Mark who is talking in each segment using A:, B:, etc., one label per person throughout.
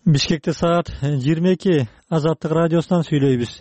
A: Бишкекте саат 22. Азаттык радиосунан сүйлөйбүз.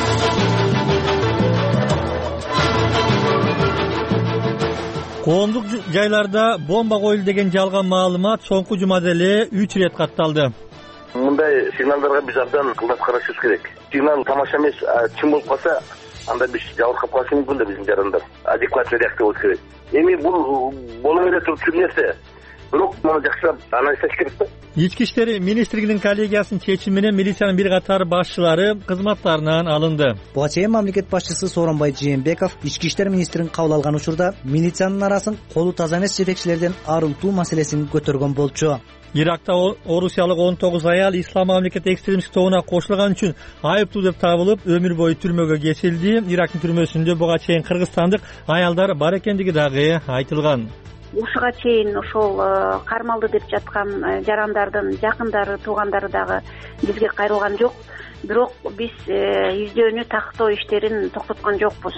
A: Коомдук жайларда бомба коюлду деген жалган маалымат соңку жумада эле 3 ирет катталды.
B: Мындай сигналдарга биз абдан кылдап карашыбыз керек. Сигнал тамаша эмес, чын болуп калса, анда биз жабыркап калышы мүмкүн да биздин жарандар. Адекватный реакция болуш керек. Эми бул боло бере турчу нерсе. Бирок муну жакшылап анализ керек да.
A: Ички иштер министрлигинин коллегиясынын чечими менен милициянын бир катар башчылары кызматтарынан алынды.
C: Буга чейин мамлекет башчысы Сооронбай Жээнбеков ички иштер министрин кабыл алган учурда милициянын арасын колу таза эмес жетекчилерден арылтуу маселесин көтөргөн болчу.
A: Иракта орусиялык 19 аял ислам мамлекет экстремисттик тобуна кошулган үчүн айыптуу деп табылып, өмүр бою түрмөгө кесилди. Ирактын түрмөсүндө буга чейин кыргызстандык аялдар бар экендиги дагы айтылган.
D: Ушуга чейин ошол кармалды деп жаткан жарандардын жакындары, туугандары дагы бизге кайрылган жок. Бирок биз издөөнү тактоо иштерин токтоткон жокпуз.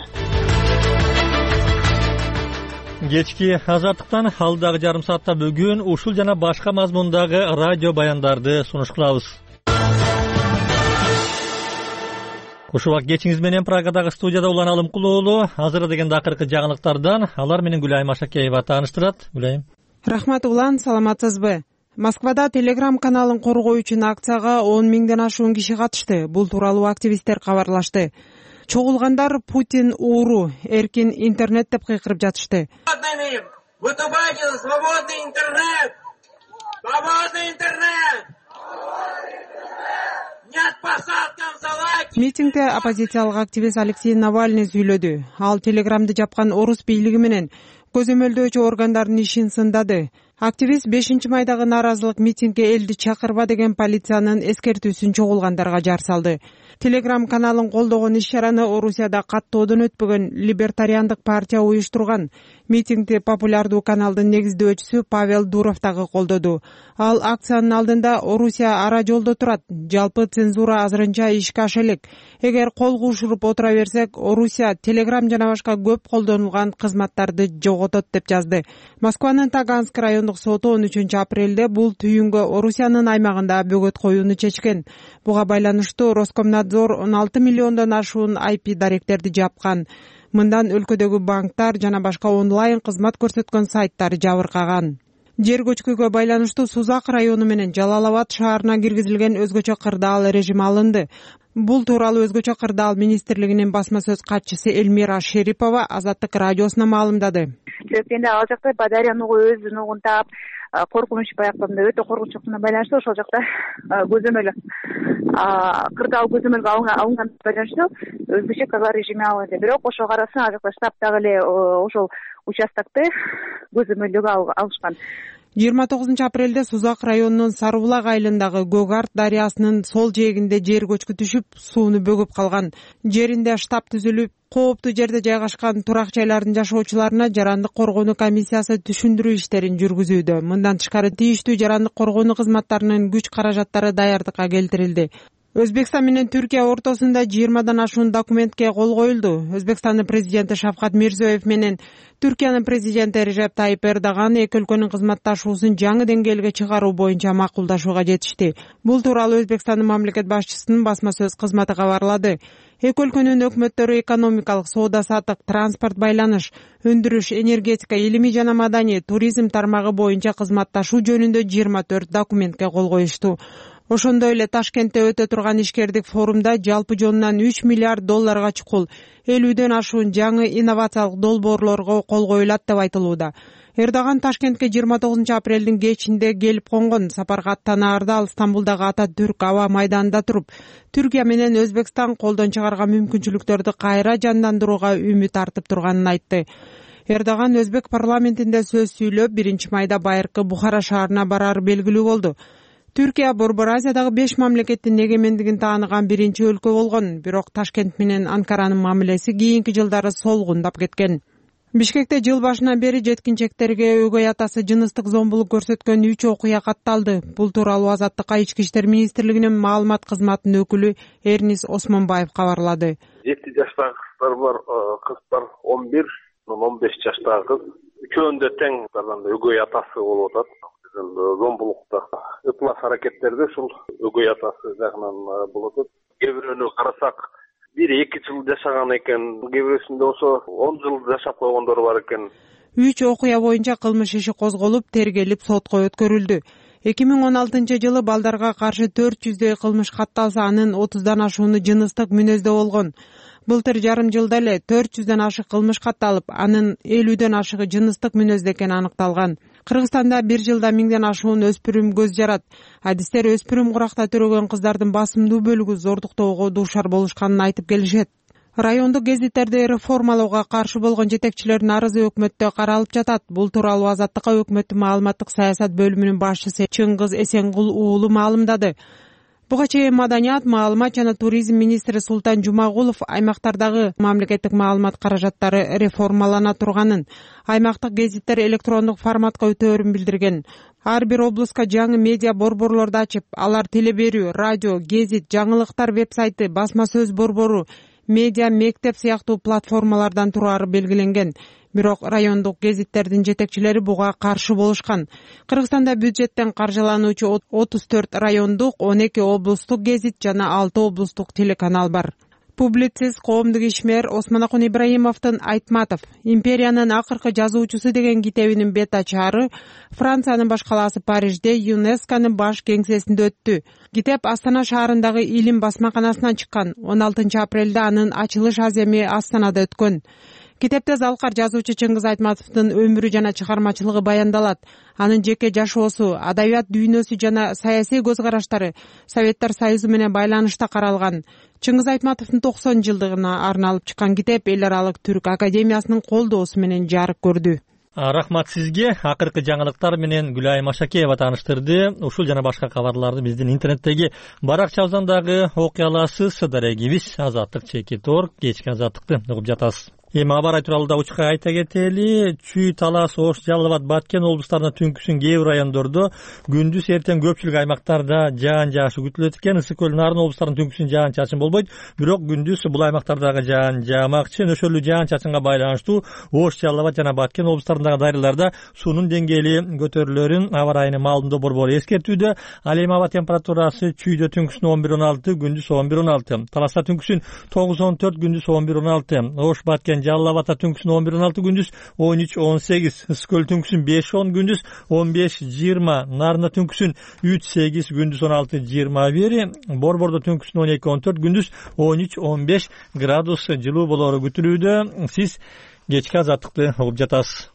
A: Кечки Азаттыктан алдагы жарым саатта бүгүн ушул жана башка мазмундагы радио баяндарды сунуш кылабыз. Ушул кечиңиз менен Прагадагы студияда Улан Алымкул уулу азыр деген акыркы жаңылыктардан алар менен Гүлайым Ашакеева тааныштырат. Гүлайым.
E: Рахмат Улан, саламатсызбы? Москвада Telegram каналын коргоо үчүн акцияга 10 миңден ашуун киши катышты. Бул тууралуу активисттер кабарлашты. Чогулгандар Путин ууру, эркин интернет деп кыйкырып жатышты.
F: Выступайте за свободный интернет! Свободный интернет! Нет посадкам за лайки!
E: Митингде оппозициялык активист Алексей Навальный сүйлөдү. Ал Телеграмды жапкан орус бийлиги менен көзөмөлдөөчү органдардын ишин сындады. Активист 5-майдагы нааразылык митингге элди чакырба деген полициянын эскертүүсүн чогулгандарга жар салды. Telegram каналын колдогон иш-чараны Орусияда каттоодон өтпөгөн либертариандык партия уюштурган. Митингди популярдуу каналдын негиздөөчүсү Павел Дуров дагы колдоду. Ал акциянын алдында Орусия ара жолдо турат, жалпы цензура азырынча ишке аша элек. Эгер кол кушуруп отура берсек, Орусия Telegram жана башка көп колдонулган кызматтарды жоготот деп жазды. Москванын Таганск райондук соту 13-апрелде бул түйүнгө Орусиянын аймагында бөгөт коюуну чечкен. Буга байланыштуу Роскомнадзор 16 миллиондон ашуун IP даректерди жапкан. Мындан өлкөдөгү банктар жана башка онлайн кызмат көрсөткөн сайттар жабыркаган. Жер көчкүгө байланыштуу Сузак району менен Жалал-Абад шаарына киргизилген өзгөчө кырдаал режими алынды. Бул тууралуу өзгөчө кырдаал министрлигинин басма сөз катчысы Эльмира Шерипова Азаттык радиосуна маалымдады.
G: Себептен ал жакта Бадарияны өзүнүн угун таап, коркунуч баягы өтө коркунучтукуна байланыштуу ошол жакта көзөмөл кырдаал көзөмөлгө алынган байланыштуу өзгөчө каза режими алынды. Бирок ошого карасын ал жакта штаб дагы эле ошол участокты көзөмөлгө алышкан.
E: 29-апрелде Сузак районунун Сарыбулак айылындагы Гогарт дарыясынын сол жээгинде жер көчкү түшүп, сууну бөгүп калган. Жеринде штаб түзүлүп, кооптуу жерде жайгашкан турак жайлардын жашоочуларына жарандык коргонуу комиссиясы түшүндүрүү иштерин жүргүзүүдө. Мындан тышкары тийиштүү жарандык коргонуу кызматтарынын күч каражаттары даярдыкка келтирилди. Өзбекстан менен Түркия ортосунда 20дан ашуун документке кол коюлду. Өзбекстандын президенти Шавкат Мирзиёев менен Түркиянын президенти Режеп Тайип Эрдоган эки өлкөнүн кызматташуусун жаңы деңгээлге чыгаруу боюнча макулдашууга жетишти. Бул тууралуу Өзбекстандын мамлекет башчысынын басма сөз кызматы кабарлады. Эки өлкөнүн өкмөттөрү экономикалык, соода-саттык, транспорт байланыш, өндүрүш, энергетика, илимий жана маданий, туризм тармагы боюнча кызматташуу жөнүндө 24 документке кол коюшту. Ошондой эле Ташкентте өтө турган ишкердик форумда жалпы жонунан 3 миллиард долларга чукул 50ден ашуун жаңы инновациялык долбоорлорго кол коюлат деп айтылууда. Эрдоган Ташкентке 29-апрелдин кечинде келип конгон. Сапарга аттанаарда ал Стамбулдагы Ататүрк аба майданында туруп, Түркия менен Өзбекстан колдон чыгарган мүмкүнчүлүктөрдү кайра жандандырууга үмүт артып турганын айтты. Эрдоган Өзбек парламентинде сөз сүйлөп, 1-майда байыркы Бухара шаарына барары белгилүү болду. Түркия Борбор Азиядагы 5 мамлекеттин эгемендигин тааныган биринчи өлкө болгон, бирок Ташкент менен Анкаранын мамилеси кийинки жылдары солгундап кеткен. Бишкекте жыл башынан бери жеткинчектерге өгөй атасы жыныстык зомбулук көрсөткөн 3 окуя катталды. Бул тууралуу Азаттыкка Ички иштер министрлигинин маалымат кызматынын өкүлү Эрнис Осмонбаев кабарлады.
B: 7 жаштагы кыздар бар, кыздар 11, 15 жаштагы кыз. Үчөөндө тең өгөй атасы болуп атат.
H: зомбулукта ыплас аракеттерди ушул өгөй атасы жагынан болот. Кээ бирөөнү карасак 1-2 жыл жашаган экен, кээ бирөөсүндө ошо 10 жыл жашап койгондор бар экен.
E: 3 окуя боюнча кылмыш иши козголуп, тергелип сотко өткөрүлдү. 2016 жылы балдарга каршы 400дөй кылмыш катталса, анын 30дан ашууну жыныстык мүнөздө болгон. Былтыр жарым жылда эле 400дөн ашык кылмыш катталып, анын 50дөн ашыгы жыныстык мүнөздө экени аныкталган. Кыргызстанда 1 жылда 1000ден ашуун өспүрүм көз жарат. Адистер өспүрүм куракта төрөгөн кыздардын басымдуу бөлүгү зордуктоого дуушар болушканын айтып келишет. Райондук гезиттерди реформалоого каршы болгон жетекчилердин арызы өкмөттө каралып жатат. Бул тууралуу Азаттыкка өкмөттүн маалыматтык саясат бөлүмүнүн башчысы Чыңгыз Эсенгул уулу маалымдады. Буга чейин Маданият, маалымат жана туризм министри Султан Жумагулов аймактардагы мамлекеттик маалымат каражаттары реформалана турганын, аймактык гезиттер электрондук форматка өтөөрүн билдирген. Ар бир облуска жаңы медиа борборлорду ачып, алар теле берүү, радио, гезит, жаңылыктар веб-сайты, басма сөз борбору, медиа мектеп сыяктуу платформалардан турары белгиленген. Бирок райондук гезиттердин жетекчилери буга каршы болушкан. Кыргызстанда бюджеттен каржылануучу 34 райондук, 12 облустук гезит жана 6 облустук телеканал бар. Публицист, коомдук ишмер Осмонакун Ибраимовдун Айтматов «Империянын акыркы жазуучусу» деген китебинин бет ачары Франциянын баш калаасы Парижде ЮНЕСКОнун баш кеңсесинде өттү. Китеп Астана шаарындагы Илим басмаканасынан чыккан. 16 апрелде анын ачылыш аземи Астанада өткөн. Китепте залкар жазуучу Чыңгыз Айтматовдун өмүрү жана чыгармачылыгы баяндалат. Анын жеке жашоосу, адабият дүйнөсү жана саясий көз караштары Советтер Союзу менен байланышта каралган. Чыңгыз Айтматовдун 90 жылдыгына арналып чыккан китеп эл аралык түрк академиясынын колдоосу менен жарык көрдү.
A: Рахмат сизге. Акыркы жаңылыктар менен Гүлай Машакеева тааныштырды. Ушул жана башка кабарларды биздин интернеттеги баракчабыздан дагы окуй аласыз. Дарегибиз Азаттык.org. Кечки Азаттыкты угуп жатасыз. Эми абар тууралуу учка айта кетели. Чүй, Талас, Ош, Жалал Абад, Баткен облустарынын түнкүсүн кээ бир райондордо, күндүз эртең көпчүлүк аймактарда жаан жаашы күтүлөт экен. Ысык көл, Нарын облустарынын түнкүсүн жаан чачын болбойт, бирок күндүз бул аймактардагы жаан жаамакчы. Нөшөрлүү жаан чачынга байланыштуу Ош, Жалал Абад жана Баткен облустарындагы дарыяларда суунун деңгээли көтөрүлөрүн аба райынын маалымдоо борбору эскертүүдө. Ал эми аба температурасы Чүйдө түнкүсүн 11-16, күндүз 11-16. Таласта түнкүсүн 9-14, күндүз 11-16. Ош, Баткен, Жалал Абадта түнкүсүн 11-16, күндүз 13-18. Ысык көл түнкүсүн 5-10, күндүз 15-20. Нарында түнкүсүн 3-8, күндүз 16-21. Борбордо түнкүсүн 12-14, күндүз 13-15 градус жылуу болору күтүлүүдө. Сиз кечки Азаттыкты угуп жатасыз.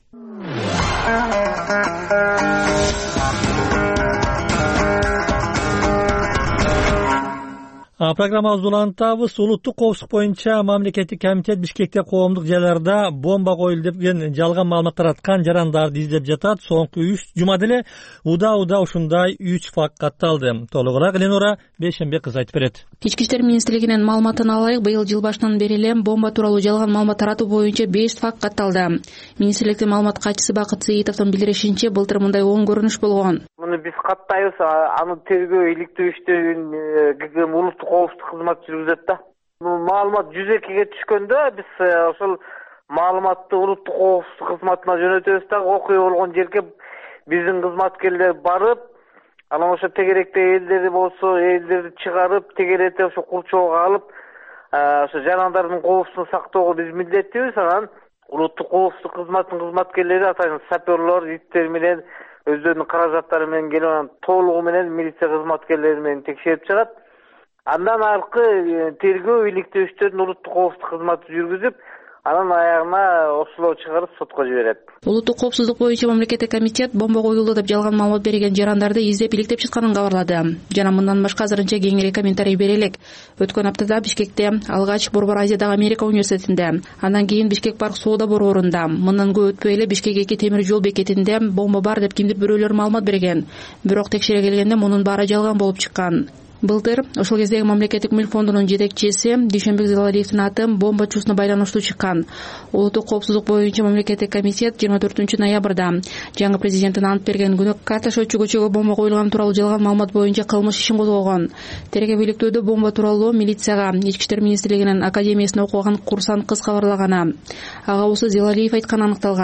A: Программабызды улантабыз. Улуттук коопсуздук боюнча мамлекеттик комитет Бишкекте коомдук жайларда бомба коюлду деген жалган маалымат тараткан жарандарды издеп жатат. Соңку 3 жумада эле уда ушундай 3 факт катталды. Толугураак Ленора Бейшенбек кызы айтып берет.
I: Ички иштер министрлигинин маалыматына алайык, быйыл жыл башынан бери эле бомба тууралуу жалган маалымат таратуу боюнча 5 факт катталды. Министрликтин маалымат катчысы Бакыт Сыйтовдун билдиришинче, былтыр мындай оң көрүнүш болгон.
J: Муну биз каттайбыз, аны тергөө иликтөө иштерин ГГМ улуттук коопсуздук кызматы жүргүзөт да. Маалымат 102-ге түшкөндө биз ошол маалыматты улуттук коопсуздук кызматына жөнөтөбүз да, окуя болгон жерге биздин кызматкерлер барып, анан ошо тегеректе элдери болсо, элдерди чыгарып, тегеретип ошо курчоого алып, ошо жарандардын коопсуздугун сактоого биз милдеттүүбүз. Анан улуттук коопсуздук кызматынын кызматкерлери атайын саперлор, иттер менен өздөрүнүн каражаттары менен келип, анан толугу менен милиция кызматкерлери менен текшерип чыгат. Андан аркы тергөө иликтөө иштерин улуттук коопсуздук кызматы жүргүзүп, анан аягына оштолоо чыгарып сотко жиберет.
I: Улуттук коопсуздук боюнча мамлекеттик комитет бомба коюлду деп жалган маалымат берген жарандарды издеп иликтеп чыкканын кабарлады. Жана мындан башка азырынча кеңири комментарий бере элек. Өткөн аптада Бишкекте алгач Борбор Азиядагы Америка университетинде, андан кийин Бишкек парк соода борборунда, мындан көп өтпөй эле Бишкек 2 темир жол бекетинде бомба бар деп кимдир бирөөлөр маалымат берген. Бирок текшере келгенде мунун баары жалган болуп чыккан. Былтыр ошол кездеги мамлекеттик мүлк фондунун жетекчиси Дүйшөнбек Залалиевдин аты бомбачуусуна байланыштуу чыккан. Улуттук коопсуздук боюнча мамлекеттик комитет 24 ноябрда жаңы президенттин ант берген күнү Карташочу көчөгө бомба коюлган тууралуу жалган маалымат боюнча кылмыш ишин козгогон. Тергөө иликтөөдө бомба тууралуу милицияга Ички иштер министрлигинин академиясында окуган курсант кыз кабарлаганы. Ага осы Залалиев айтканы аныкталган.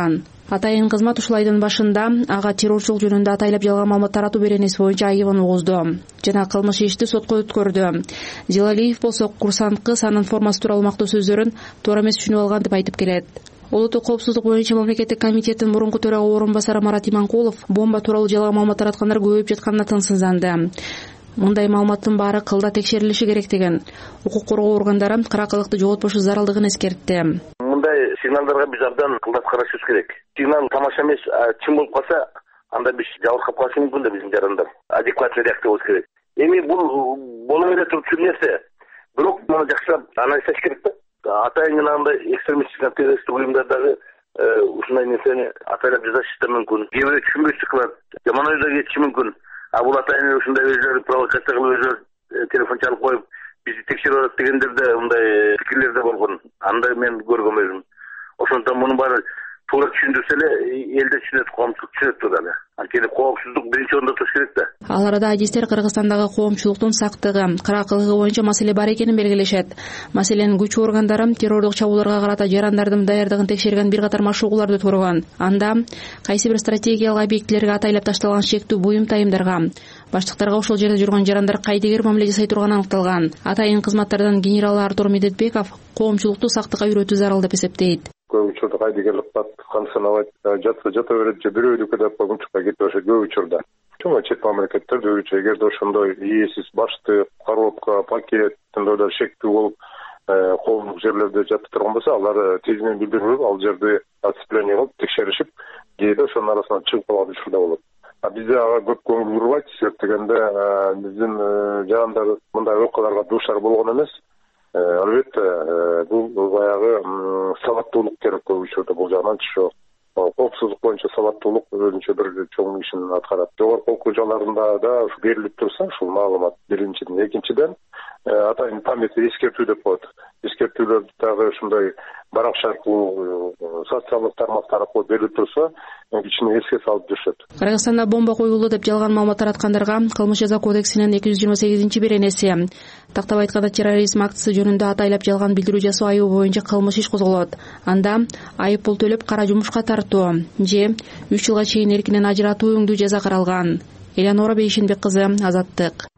I: Атайын кызмат ушул айдын башында ага террорчулук жөнүндө атайлап жалган маалымат таратуу беренеси боюнча айыбын угузду жана кылмыш ишти сотко өткөрдү. Зилалиев болсо курсант кыз анын формасы тууралуу мактоо сөздөрүн туура эмес түшүнүп алган деп айтып келет. Улуттук коопсуздук боюнча мамлекеттик комитеттин мурунку төрага орун басары Марат Иманкулов бомба тууралуу жалган маалымат тараткандар көбөйүп жатканына тынчсызданды. Мындай маалыматтын баары кылда текшерилиши керек деген. Укук коргоо органдары каракылыкты жоготпошу зарылдыгын эскертти.
B: Мындай сигналдарга биз абдан кылдат карашыбыз керек. Сигнал тамаша эмес, чын болуп калса, анда биз жабыркап калышы мүмкүн да биздин жарандар. Адекватный реакция болуш керек. Эми бул боло бере турчу нерсе. Бирок муну жакшылап анализдеш керек да. Атайын андай экстремисттик террористтик уюмдардагы ушундай нерсени атайлап жазышы да мүмкүн. Кээ бирөө түшүнбөстүк кылат, жаман ойдо кетиши мүмкүн. Бул атайын ушундай өзүлөрү провокация кылып өзүлөрү телефон чалып коюп бизди текшерип атат дегендер да мындай пикирлер да болгон. Андай мен көргөм өзүм. Ошондон мунун баары туура түшүндүрсө эле эл да түшүнөт, коомчулук түшүнөт турганы. Анткени коопсуздук биринчи орунда туруш керек да.
I: Ал арада адистер Кыргызстандагы коомчулуктун сактыгы, каракылыгы боюнча маселе бар экенин белгилешет. Маселенин күч органдары террордук чабуулдарга карата жарандардын даярдыгын текшерген бир катар машыгууларды турган. Анда кайсы бир стратегиялык объектилерге атайлап ташталган шектүү буюм тайымдарга, баштыктарга ошол жерде жүргөн жарандар кайдыгер мамиле жасай турганы аныкталган. Атайын кызматтардан генерал Артур Медетбеков коомчулукту сактыкка үйрөтүү зарыл деп эсептейт.
K: Көп учурда кайдыгерлик кат кансанабайт, жата берет же бирөөнүкү деп коомчулукка кетип атышат көп учурда. Чоң чет мамлекеттерде өзүчө эгерде ошондой ээсиз баштык, коробка, пакет тындайдар шектүү болуп коомдук жерлерде жатып турган болсо, алар тезинен билдирип, ал жерде отцепление кылып текшеришип, кээде ошонун арасынан чыгып калган учурда болот. Бизде ага көп көңүл бурбайт, себептегенде биздин жарандар мындай окуяларга дуушар болгон эмес. Албетте бул баягы сабаттуулук керек көп учурда бул жагынан чыгып. Коопсуздук боюнча сабаттуулук өзүнчө бир чоң ишин аткарат. Жогорку окуу жайларында да берилип турса ушул маалымат биринчиден, экинчиден атайын память эскертүү деп коет. Эскертүүлөрдү дагы ушундай баракча аркылуу, социалдык тармактар аркылуу берилип турса, кичине эске салып жүрүшөт.
I: Кыргызстанда бомба коюлду деп жалган маалымат тараткандарга кылмыш жаза кодексинин 228-беренеси, тактап айтканда терроризм актысы жөнүндө атайлап жалган билдирүү жасоо айыбы боюнча кылмыш иш козголот. Анда айып пул төлөп кара жумушка тартуу же 3 жылга чейин эркинен ажыратуу өңдүү жаза каралган. Элеонора Бейшенбек кызы, Азаттык.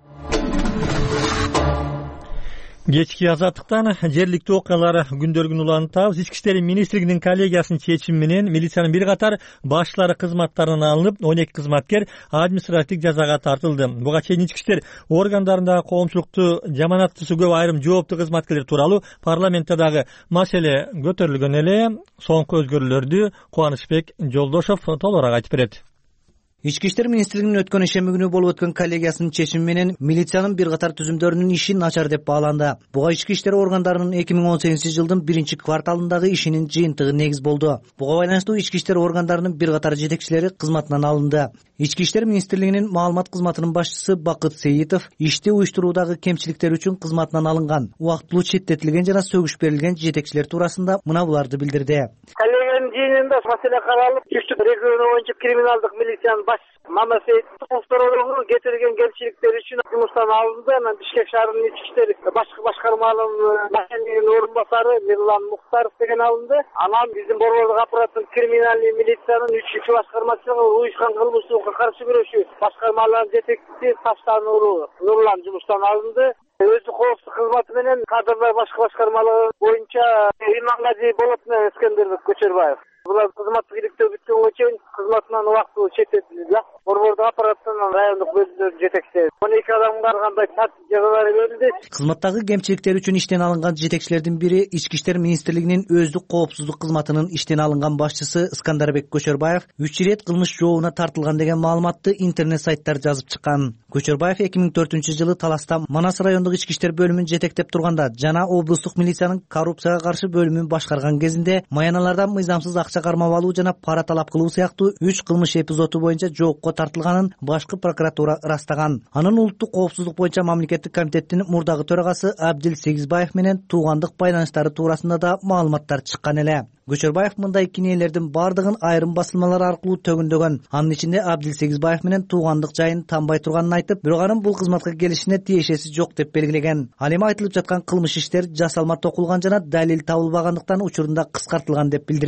A: Кечки Азаттыктан жергиликтүү окуялар күндөргүн улантабыз. Ички иштер министрлигинин коллегиясынын чечими менен милициянын бир катар башчылары кызматтарынан алынып, 12 кызматкер административдик жазага тартылды. Буга чейин ички иштер органдарындагы коомчулукту жаманат түзүүгө айрым жооптуу кызматкерлер тууралуу парламентте дагы маселе көтөрүлгөн эле. Соңку өзгөрүүлөрдү Кубанычбек Жолдошов толугураак айтып берет.
C: Ички иштер министрлигинин өткөн ишемби күнү болуп өткөн коллегиясынын чечими менен милициянын бир катар түзүмдөрүнүн иши начар деп бааланды. Буга ички иштер органдарынын 2018-жылдын 1-кварталындагы ишинин жыйынтыгы негиз болду. Буга байланыштуу ички иштер органдарынын бир катар жетекчилери кызматынан алынды. Ички иштер министрлигинин маалымат кызматынын башчысы Бакыт Сейитов ишти уюштуруудагы кемчиликтер үчүн кызматынан алынган, убактылуу четтетилген жана сөгүш берилген жетекчилер туурасында мына буларды билдирди.
J: Коллегиянын жыйынында маселе каралып, Түштүк региону боюнча криминалдык милициянын Мама Сейитовдун кетирген кемчиликтер үчүн жумуштан алынды. Анан Бишкек шаарынын ички иштер башкы башкармалыгынын башчысынын орун басары Мирлан Муктаров деген алынды. Анан биздин Борбордук аппараттын криминалдык милициянын 3-чү башкармачылыгы уюшкан кылмыштуулукка каршы күрөшүү башкармаларынын жетекчиси Таштануулу Нурлан жумуштан алынды. Өздүк коопсуздук кызматы менен кадрлар башкы башкармалыгы боюнча Имангазиев Болот менен Эскендербек Көчөрбаев. Булар кызматтык иликтөө бүткөнгө чейин кызматынан убактылуу четтетилди. Борбордук аппараттын райондук бөлүмдөрүнүн жетекчиси 12 адамга кандай тартип жазалар берилди.
C: Кызматтагы кемчиликтер үчүн иштен алынган жетекчилердин бири Ички иштер министрлигинин өздүк коопсуздук кызматынын иштен алынган башчысы Искандарбек Көчөрбаев 3 ирет кылмыш жообуна тартылган деген маалыматты интернет сайттар жазып чыккан. Көчөрбаев 2004-жылы Таласта Манас райондук ички иштер бөлүмүн жетектеп турганда жана облустук милициянын коррупцияга каршы бөлүмүн башкарган кезинде маяналардан мыйзамсыз акча кармап алуу жана пара талап кылуу сыяктуу 3 кылмыш эпизоду боюнча жоопко тартылганын башкы прокуратура ырастаган. Анын улуттук коопсуздук боюнча мамлекеттик комитеттин мурдагы төрагасы Абдил Сегизбаев менен туугандык байланыштары туурасында да маалыматтар чыккан эле. Көчөрбаев мындай кинелердин бардыгын айрым басылмалар аркылуу төгүндөгөн. Анын ичинде Абдил Сегизбаев менен туугандык жайын танбай турганын айтып, бирок анын бул кызматка келишине тиешеси жок деп белгилеген. Ал эми айтылып жаткан кылмыш иштер жасалма токулган жана далил табылбагандыктан учурунда кыскартылган деп билдирген.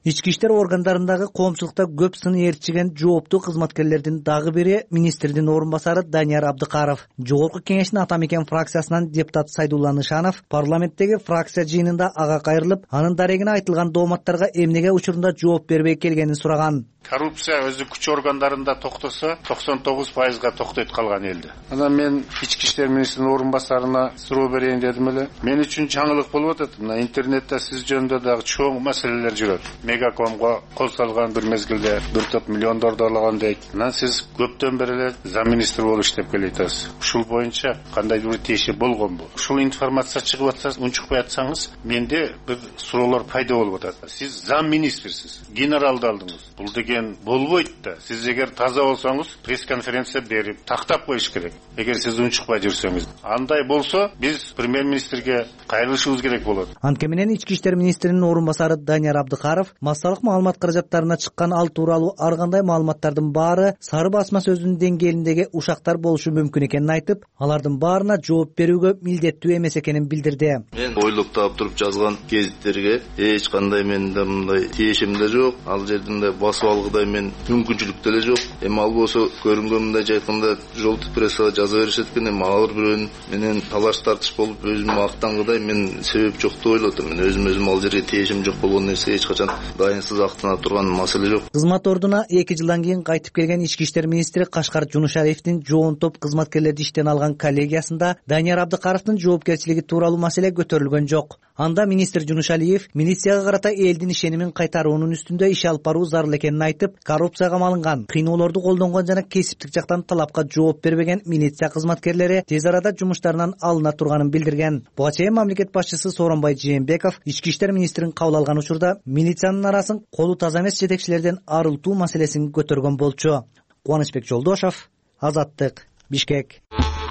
C: Ички иштер органдарындагы коомчулукта көп сын ээрчиген жооптуу кызматкерлердин дагы бири министрдин орун басары Данияр Абдыкаров. Жогорку кеңештин ата мекен фракциясынан депутат Сайдулла Нышанов парламенттеги фракция жыйынында ага кайрылып, анын дарегине айтылган дооматтарга эмнеге учурунда жооп бербей келгенин сураган.
L: Коррупция өзү күч органдарында токтосо 99%га токтойт калган элди. Анан мен ички иштер министринин орун басарына суроо берейин дедим эле. Мен үчүн жаңылык болуп атат. Мына интернетте сиз жөнүндө дагы чоң маселелер жүрөт. Мегакомго кол салган бир мезгилде 1 топ миллиондорду алган дейт. Анан сиз көптөн бери эле замминистр болуп иштеп келатасыз. Ушул боюнча кандайдыр бир тиеши болгонбу? Ушул информация чыгып атса, унчукпай атсаңыз, менде бир суроолор пайда болуп атат. Сиз замминистрсиз, генералды алдыңыз. Бул деген болбойт да. Сиз эгер таза болсоңуз, пресс-конференция берип, тактап коюш керек. Эгер сиз унчукпай жүрсөңүз, андай болсо, биз премьер-министрге кайрылышыбыз керек болот.
C: Анткени менен ички иштер министринин орун басары Данияр Абдыкаров массалык маалымат каражаттарына чыккан ал тууралуу ар кандай маалыматтардын баары сары басма сөзүнүн деңгээлиндеги ушактар болушу мүмкүн экенин айтып, алардын баарына жооп берүүгө милдеттүү эмес экенин билдирди.
M: Мен ойлоп таап туруп жазган гезиттерге эч кандай менде мындай тиешим да жок. Ал жерде басып алгыдай мен мүмкүнчүлүк деле жок. Эми ал болсо көрүнгөн мындай айтканда жолтук прессага жаза беришет экен. Эми ар бирөөнүн менен талаш тартыш болуп өзүмө актангыдай мен себеп жок деп ойлоп атам. Мен өзүм ал жерге тиешим жок болгон нерсе эч качан дайынсыз актана турган маселе жок.
C: Кызмат ордуна 2 жылдан кийин кайтып келген ички иштер министри Кашкар Жунушалиевдин жоон топ кызматкерлерди иштен алган коллегиясында Данияр Абдыкаровдун жоопкерчилиги тууралуу маселе көтөрүлгөн жок. Анда министр Жунушалиев милицияга карата элдин ишенимин кайтаруунун үстүндө иш алып баруу зарыл экенин айтып, коррупцияга малынган, кыйноолорду колдонгон жана кесиптик жактан талапка жооп бербеген милиция кызматкерлери тез арада жумуштарынан алына турганын билдирген. Буга чейин мамлекет башчысы Сооронбай Жээнбеков ички иштер министрин кабыл алган учурда милициянын арасын колу таза эмес жетекчилерден арылтуу маселесин көтөргөн болчу. Кубанычбек Жолдошов, Азаттык, Бишкек.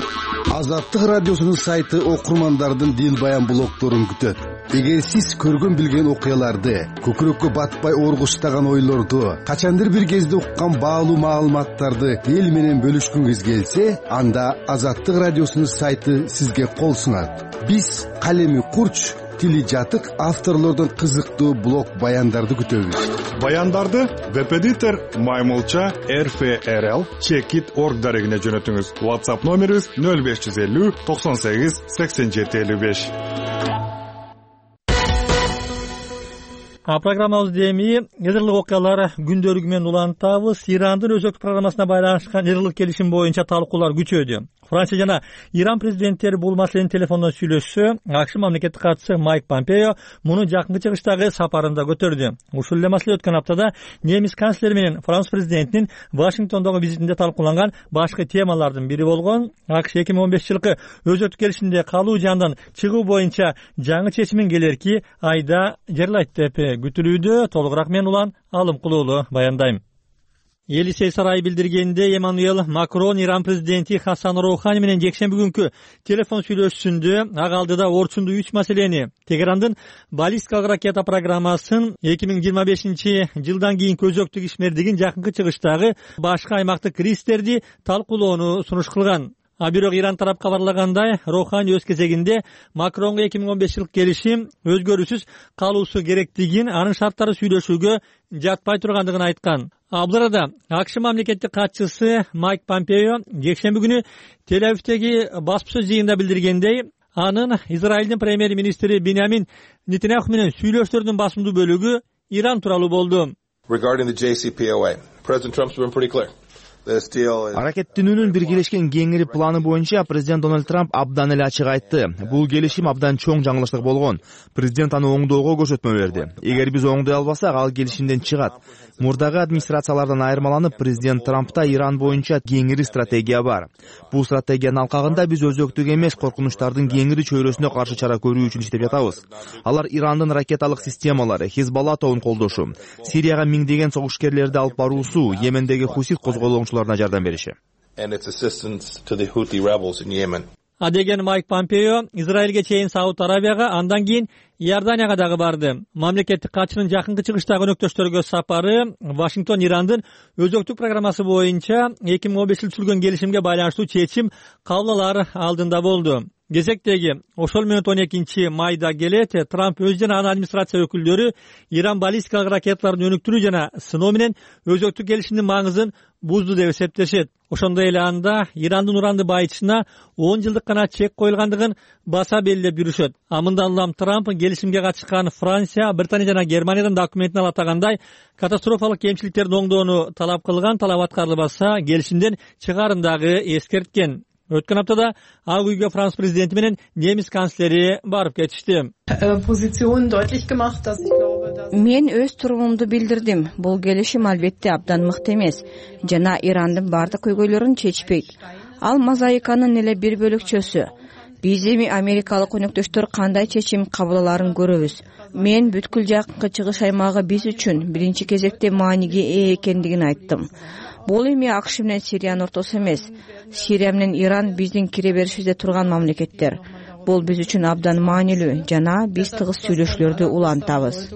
N: Азаттык радиосунун сайты окурмандардын дил баян блогдорун күтөт. Эгер сиз көргөн билген окуяларды, көкүрөккө батпай оргуштаган ойлорду, качандыр бир кезде уккан баалуу маалыматтарды эл менен бөлүшкүңүз келсе, анда Азаттык радиосунун сайты сизге кол сунат. Биз калеми курч, тили жатык авторлордун кызыктуу блог баяндарды күтөбүз.
O: Баяндарды веб-эдитор Маймылча RFRL Checkit.org дарегине жөнөтүңүз. WhatsApp номерибиз 0550 98 87 55.
A: Программабызды эми эзирлик окуялар күндөлүгү менен улантабыз. Ирандын өзөктүк программасына байланышкан эзирлик келишим боюнча талкуулар күчөдү. Франция жана Иран президенттери бул маселени телефондон сүйлөшсө, АКШ мамлекеттик катчысы Майк Помпео муну жакынкы чыгыштагы сапарында көтөрдү. Ушул эле маселе өткөн аптада немис канцлери менен Франц президентинин Вашингтондогу визитинде талкууланган башкы темалардын бири болгон. АКШ 2015-жылкы өзөктүк келишимде калуу жандан чыгуу боюнча жаңы чечимин келерки айда жарыялайт деп күтүлүүдө. Толугураак мен Улан Алымкулуулу баяндайм. Елисей сарайы билдиргенде Эммануэл Макрон Иран президенти Хасан Роухани менен жекшемби күнкү телефон сүйлөшүүсүндө ак алдыда орчундуу 3 маселени, Тегерандын баллистикалык ракета программасын, 2025-жылдан кийинки өзөктүк ишмердигин жакынкы чыгыштагы башка аймактык кризистерди талкуулоону сунуш кылган. Бирок Иран тарап кабарлагандай, Роухани өз кезегинде Макронго 2015-жылкы келишим өзгөрүүсүз калуусу керектигин, анын шарттары сүйлөшүүгө жатпай тургандыгын айткан. Бул арада АКШ мамлекеттик катчысы Майк Помпео жекшемби күнү Тель-Авивдеги баспасөз жыйынында билдиргендей, анын Израилдин премьер-министри Биньямин Нетаньяху менен сүйлөшүүлөрдүн басымдуу бөлүгү Иран тууралуу болду.
P: Regarding the JCPOA, President Trump's been pretty clear.
Q: Аракеттенүүнүн биргелешкен кеңири планы боюнча президент Дональд Трамп абдан эле ачык айтты. Бул келишим абдан чоң жаңылыштык болгон. Президент аны оңдоого көрсөтмө берди. Эгер биз оңдой албасак, ал келишимден чыгат. Мурдагы администрациялардан айырмаланып, президент Трампта Иран боюнча кеңири стратегия бар. Бул стратегиянын алкагында биз өзөктүк эмес коркунучтардын кеңири чөйрөсүнө каршы чара көрүү үчүн иштеп жатабыз. Алар Ирандын ракеталык системалары, Хизбалла тобун колдошу, Сирияга миңдеген согушкерлерди алып баруусу, Йемендеги хусит козголоңчуларына жардам бериши.
A: Деген Майк Помпео Израилге чейин Сауд Арабияга, андан кийин Иорданияга дагы барды. Мамлекеттик катчынын жакынкы чыгыштагы өнөктөштөргө сапары Вашингтон Ирандын өзөктүк программасы боюнча 2015-жылы түзүлгөн келишимге байланыштуу чечим кабыл алар алдында болду. Кезектеги ошол менен 12 майда келет. Трамп өз жана анын администрация өкүлдөрү Иран баллистикалык ракеталарын өнүктүрүү жана сыноо менен өзөктүк келишимдин маңызын бузду деп эсептешет. Ошондой эле анда Ирандын уранды байытышына 10 жылдык гана чек коюлгандыгын баса белгилеп жүрүшөт. Мындан улам Трамп келишимге катышкан Франция, Британия жана Германиядан документин ала атагандай катастрофалык кемчиликтерди оңдоону талап кылган. Талап аткарылбаса келишимден чыгарын дагы эскерткен. Өткөн аптада Ак үйгө Франц президенти менен немис канцлери барып кетишти.
R: Мен өз турумумду билдирдим. Бул келишим албетте абдан мыкты эмес жана Ирандын бардык көйгөйлөрүн чечпейт. Ал мозаиканын эле бир бөлүкчөсү. Биз эми америкалык өнөктөштөр кандай чечим кабыл аларын көрөбүз. Мен бүткүл жакынкы чыгыш аймагы биз үчүн биринчи кезекте мааниге ээ экендигин айттым. Бул эми АКШ менен Сириянын ортосу эмес. Сирия менен Иран биздин кире беришибизде турган мамлекеттер. Бул биз үчүн абдан маанилүү жана биз тыгыз сүйлөшүүлөрдү улантабыз.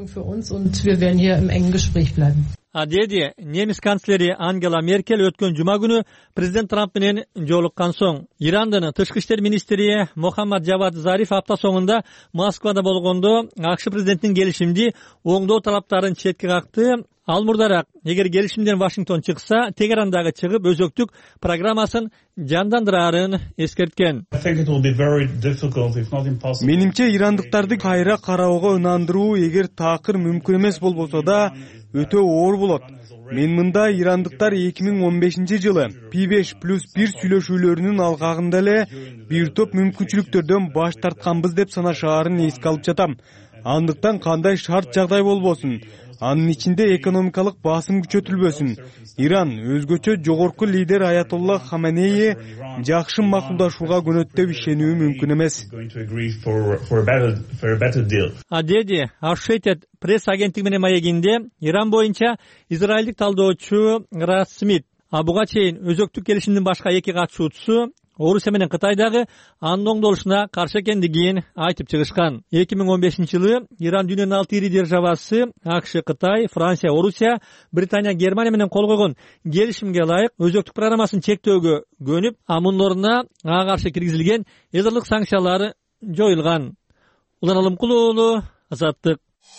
A: Деди немис канцлери Ангела Меркель өткөн жума күнү президент Трамп менен жолуккан соң. Ирандын тышкы иштер министри Мохаммад Джавад Зариф апта соңунда Москвада болгондо АКШ президентинин келишимди оңдоо талаптарын четке какты. Ал мурдараак эгер келишимден Вашингтон чыкса, Тегерандагы чыгып өзөктүк программасын жандандырарын эскерткен.
S: Менимче ирандыктарды кайра кароого ынандыруу эгер таакыр мүмкүн эмес болбосо да өтө оор болот. Мен мында ирандыктар 2015-жылы P5+1 сүйлөшүүлөрүнүн алгагында эле бир топ мүмкүнчүлүктөрдөн баш тартканбыз деп санашаарын эске алып жатам. Андыктан кандай шарт жагдай болбосун, анын ичинде экономикалык басым күчөтүлбөсүн. Иран өзгөчө жогорку лидер Аятолла Хаменеи жакшы макулдашууга көнөт деп ишенүү мүмкүн эмес.
A: Деди Associated Press агенттиги менен маегинде Иран боюнча израилдик талдоочу Рас Смит буга чейин өзөктүк келишимдин башка эки катышуучусу Орусия менен Кытайдагы анын оңдолушуна каршы экендигин айтып чыгышкан. 2015-жылы Иран дүйнөнүн 6 ири державасы АКШ, Кытай, Франция, Орусия, Британия, Германия менен кол койгон келишимге ылайык өзөктүк программасын чектөөгө көнүп, мунун ордуна ага каршы киргизилген эзорлук санкциялар жоюлган. Улан Алымкул уулу, Азаттык.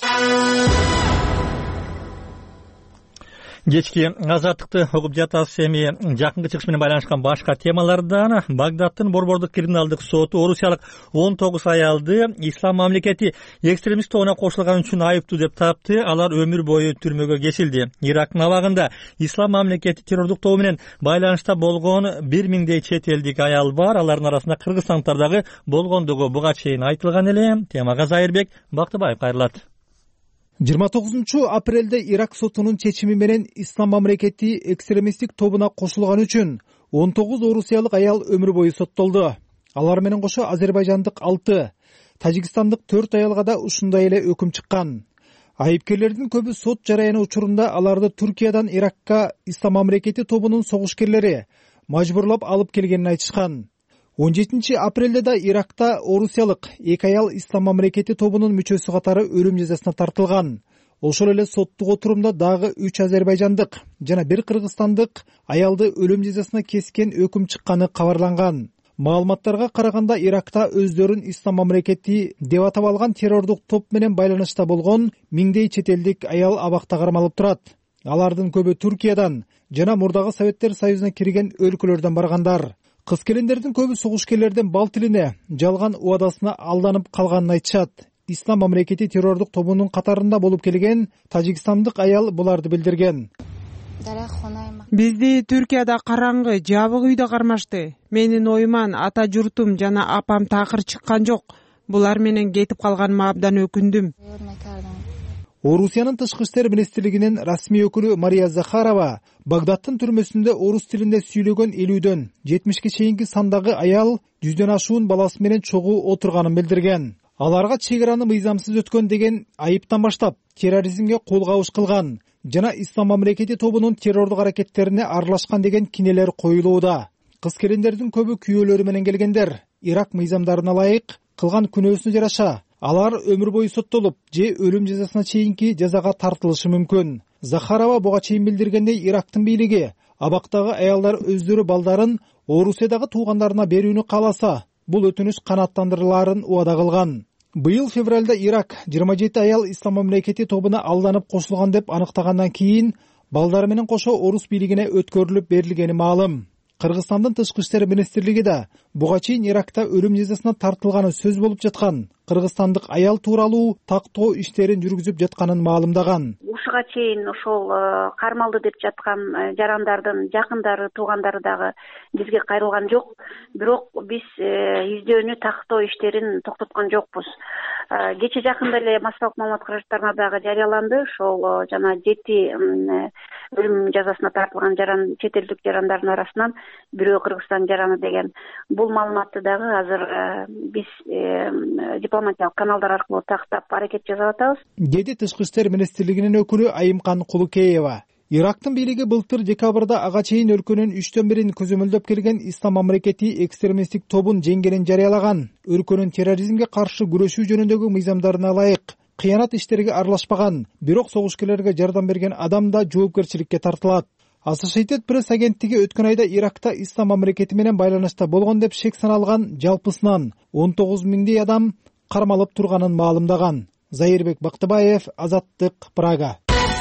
A: Кечки Азаттыкты угуп жатасыз. Эми жакынкы чыгыш менен байланышкан башка темалардан Багдадтын Борбордук криминалдык соту орусиялык 19 аялды ислам мамлекети экстремист тобуна кошулган үчүн айыптуу деп тапты. Алар өмүр бою түрмөгө кесилди. Ирактын абагында ислам мамлекети террордук тобу менен байланышта болгон 1000дей чет элдик аял бар. Алардын арасында кыргызстандыктардагы болгондугу буга чейин айтылган эле. Темага Зайырбек Бактыбаев кайрылат.
T: 29 апрелде Ирак сотунун чечими менен ислам мамлекети экстремисттик тобуна кошулган үчүн 19 орусиялык аял өмүр бою соттолду. Алар менен кошо азербайжандык 6, тажикстандык 4 аялга да ушундай эле өкүм чыккан. Айыпкерлердин көбү сот жараяны учурунда аларды Түркиядан Иракка ислам мамлекети тобунун согушкерлери мажбурлап алып келгенин айтышкан. 17 апрелде да Иракта орусиялык 2 аял ислам мамлекети тобунун мүчөсү катары өлүм жазасына тартылган. Ошол эле соттук отурумда дагы 3 азербайжандык жана 1 кыргызстандык аялды өлүм жазасына кескен өкүм чыкканы кабарланган. Маалыматтарга караганда Иракта өздөрүн ислам мамлекети деп атап алган террордук топ менен байланышта болгон 1000дей чет элдик аял абакта кармалып турат. Алардын көбү Түркиядан жана мурдагы Советтер Союзуна кирген өлкөлөрдөн баргандар. Кыз-келиндердин көбү согушкерлердин бал тилине, жалган убадасына алданып калганын айтышат. Ислам мамлекети террордук тобунун катарында болуп келген тажикстандык аял буларды билдирген.
E: Бизди Түркияда караңгы, жабык үйдө кармашты. Менин оюман ата журтум жана апам такыр чыккан жок. Булар менен кетип калганыма абдан өкүндүм.
T: Орусиянын тышкы иштер министрлигинин расмий өкүлү Мария Захарова Багдадтын түрмөсүндө орус тилинде сүйлөгөн 50дөн 70ке чейинки сандагы аял 100дөн ашуун баласы менен чогуу отурганын билдирген. Аларга чек араны мыйзамсыз өткөн деген айыптан баштап терроризмге кол кабыш кылган жана ислам мамлекети тобунун террордук аракеттерине аралашкан деген кинелер коюлууда. Кыз-келиндердин көбү күйөөлөрү менен келгендер. Ирак мыйзамдарына ылайык кылган күнөөсүнө жараша алар өмүр бою соттолуп же өлүм жазасына чейинки жазага тартылышы мүмкүн. Захарова буга чейин билдиргендей, Ирактын бийлиги абактагы аялдар өздөрү балдарын Орусиядагы туугандарына берүүнү кааласа, бул өтүнүш канааттандырылаарын убада кылган. Быйыл февралда Ирак 27 аял Ислам мамлекети тобуна алданып кошулган деп аныктагандан кийин балдары менен кошо орус бийлигине өткөрүлүп берилгени маалым. Кыргызстандын тышкы иштер министрлиги да буга чейин Иракта өлүм жазасына тартылганы сөз болуп жаткан кыргызстандык аял тууралуу тактоо иштерин жүргүзүп жатканын маалымдаган.
D: Ушуга чейин ошол кармалды деп жаткан жарандардын жакындары, туугандары дагы бизге кайрылган жок. Бирок биз издөөнү, тактоо иштерин токтоткон жокпуз. Кече жакында эле массалык маалымат каражаттарына дагы жарыяланды. Ошол жана 7 өлүм жазасына тартылган чет элдик жарандардын арасынан бирөө Кыргызстан жараны деген. Бул маалыматты дагы азыр биз дипломатиялык каналдар аркылуу тактап аракет жасап атабыз,
T: деди тышкы иштер министрлигинин өкүлү Айымкан Кулукеева. Ирактын бийлиги былтыр декабрда ага чейин өлкөнүн 3/1 көзөмөлдөп келген Ислам мамлекети экстремисттик тобун жеңгенин жарыялаган. Өлкөнүн терроризмге каршы күрөшүү жөнүндөгү мыйзамдарына ылайык кыянат иштериге аралашпаган, бирок согушкерлерге жардам берген адам да жоопкерчиликке тартылат. Associated Press агенттиги өткөн айда Иракта Ислам мамлекети менен байланышта болгон деп шек саналган жалпысынан 19 миңдей адам кармалып турганын маалымдаган. Зайырбек Бактыбаев, Азаттык, Прага.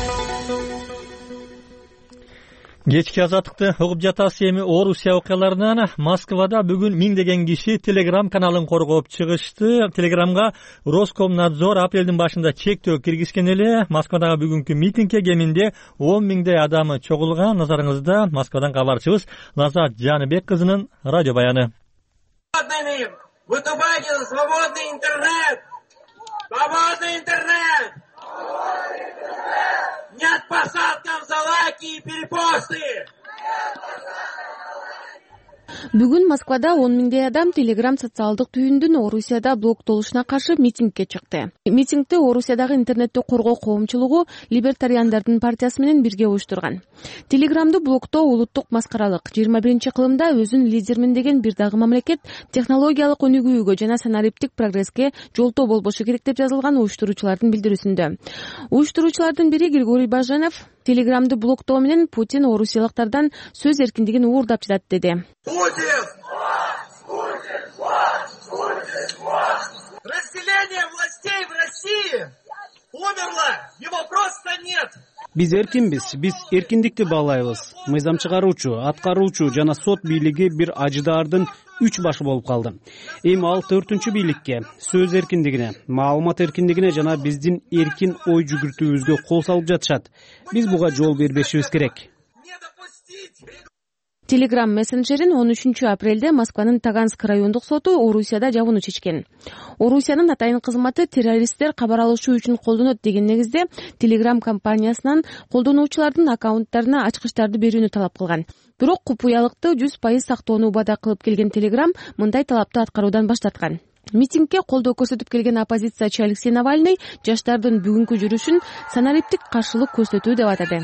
A: Кечки азаттыкты угуп жатасыз. Эми Орусия окуяларынан Москвада бүгүн миңдеген киши Telegram каналын коргоп чыгышты. Telegramга Роскомнадзор апрелдин башында чектөө киргизген эле. Москвадагы бүгүнкү митингге кеминде 10 миңдей адамы чогулган. Назарыңызда Москвадан кабарчыбыз Лазат Жаныбек кызынын радио баяны.
F: Выступайте за свободный интернет! Свободный интернет! Нет посадкам за лайки и перепосты!
I: Бүгүн Москвада 10 миңдей адам Telegram социалдык түйүндүн Орусияда блоктолушуна каршы митингге чыкты. Митингди Орусиядагы интернетти коргоо коомчулугу Либертариандардын партиясы менен бирге уюштурган. Telegramды блоктоо улуттук маскаралык. 21-кылымда өзүн лидермин деген бир дагы мамлекет технологиялык өнүгүүгө жана санариптик прогресске жолтоо болбошу керек деп жазылган уюштуруучулардын билдирүүсүндө. Уюштуруучулардын бири Григорий Баженов Telegramды блоктоо менен Путин орусиялыктардан сөз эркиндигин уурдап жатат деди.
F: Разделение властей в России умерло, его просто нет.
U: Биз эркинбиз, биз эркиндикти баалайбыз. Мыйзам чыгаруучу, аткаруучу жана сот бийлиги бир ажыдаардын 3 башы болуп калды. Эми ал 4-чү бийликке, сөз эркиндигине, маалымат эркиндигине жана биздин эркин ой жүгүртүүбүзгө кол салып жатышат. Биз буга жол бербешибиз керек.
I: Telegram мессенджерин 13 апрелде Москванын Таганск райондук соту Орусияда жабууну чечкен. Орусиянын атайын кызматы террористтер кабар алышуу үчүн колдонот деген негизде Telegram компаниясынан колдонуучулардын аккаунттарына ачкычтарды берүүнү талап кылган. Бирок купуялыкты 100% сактоону убада кылып келген Telegram мындай талапты аткаруудан баш тарткан. Митингге колдоо көрсөтүп келген оппозициячы Алексей Навальный жаштардын бүгүнкү жүрүшүн санариптик каршылык көрсөтүү деп атады.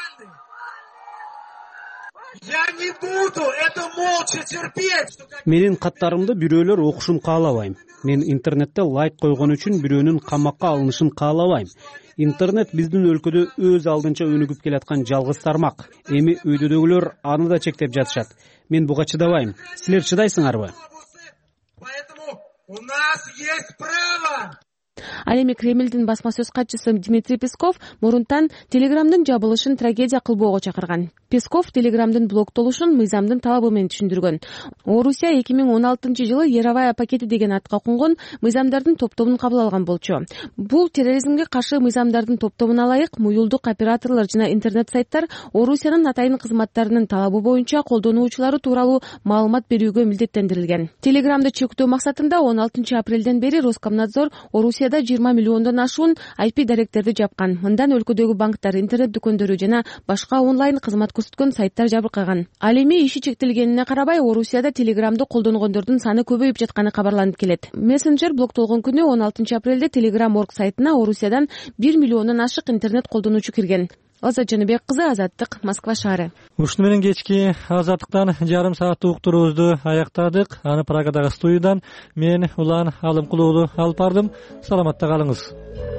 F: Я не буду это молча терпеть.
U: Менин каттарымды бирөөлөр окушун каалабайм. Мен интернетте лайк койгон үчүн бирөөнүн камакка алынышын каалабайм. Интернет биздин өлкөдө өз алдынча өнүгүп келаткан жалгыз тармак. Эми өйдөдөгүлөр аны да чектеп жатышат. Мен буга чыдабайм. Силер чыдайсыңарбы?
F: Поэтому у нас есть право.
I: Ал эми Кремлдин басма сөз катчысы Дмитрий Песков мурунтан Telegramдын жабылышын трагедия кылбоого чакырган. Песков Telegramдын блоктолушун мыйзамдын талабы менен түшүндүргөн. Орусия 2016-жылы Яровая пакети деген атка конгон мыйзамдардын топтомун кабыл алган болчу. Бул терроризмге каршы мыйзамдардын топтомуна ылайык муюлдук операторлор жана интернет сайттар Орусиянын атайын кызматтарынын талабы боюнча колдонуучулары тууралуу маалымат берүүгө милдеттендирилген. Telegramды чектөө максатында 16 апрелден бери Роскомнадзор Орусияда 20 миллиондон ашуун IP даректерди жапкан. Мындан өлкөдөгү банктар, интернет дүкөндөрү жана башка онлайн кызмат көрсөткөн сайттар жабыркаган. Ал эми иши чектелгенине карабай Орусияда Telegramды колдонгондордун саны көбөйүп жатканы кабарланып келет. Мессенджер блоктолгон күнү 16 апрелде Telegram.org сайтына Орусиядан 1 миллиондон ашык интернет колдонуучу кирген. Лазат Жаныбек кызы, Азаттык, Москва шаары.
A: Ушуну менен кечки Азаттыктан жарым сааттык уктуруубузду аяктадык. Аны Прагадагы студиядан мен Улан Алымкулуулу алып бардым. Саламатта калыңыз.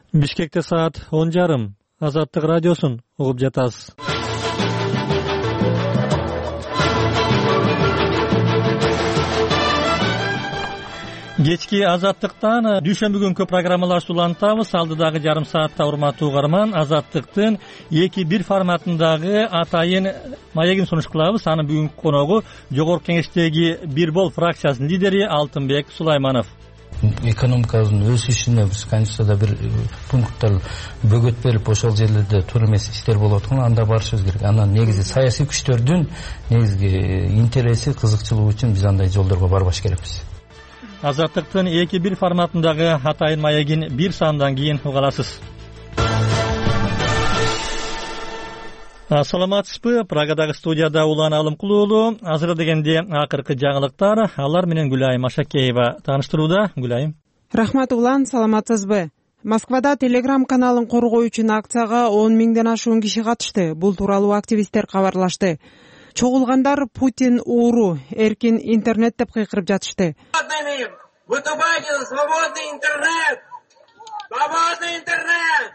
A: Бишкекте саат 10:30. Азаттык радиосун угуп жатасыз. Кечки Азаттыктан дүйшөмбү күнкү программалар улантабыз. Алдыдагы жарым саатта урматтуу угарман, Азаттыктын 2-1 форматындагы атайын маегин сунуш кылабыз. Анын бүгүнкү коногу Жогорку Кеңештеги Бир Бол фракциясынын лидери Алтынбек Сулайманов.
G: Экономиканын өсүшүнө биз Конституцияда бир пункттар бөгөт берип, ошол жерлерде туура эмес иштер болуп аткан, анда барышыбыз керек. Анан негизи саясий күчтөрдүн негизги интереси, кызыкчылыгы үчүн биз андай жолдорго барбаш керекпиз.
A: Азаттыктын 2-1 форматындагы атайын маегин бир сандан кийин уга аласыз. Саламатсызбы? Прагадагы студияда Улан Алымкулуу уулу. Азыр дегенде акыркы жаңылыктар, алар менен Гүлайым Ашакеева тааныштырууда. Гүлайым.
E: Рахмат Улан, саламатсызбы? Москвада Telegram каналын коргоо үчүн акцияга 10 миңден ашуун киши катышты. Бул тууралуу активисттер кабарлашты. Чогулгандар Путин ууру, эркин интернет деп кыйкырып жатышты.
F: Выступайте за свободный интернет! Свободный интернет!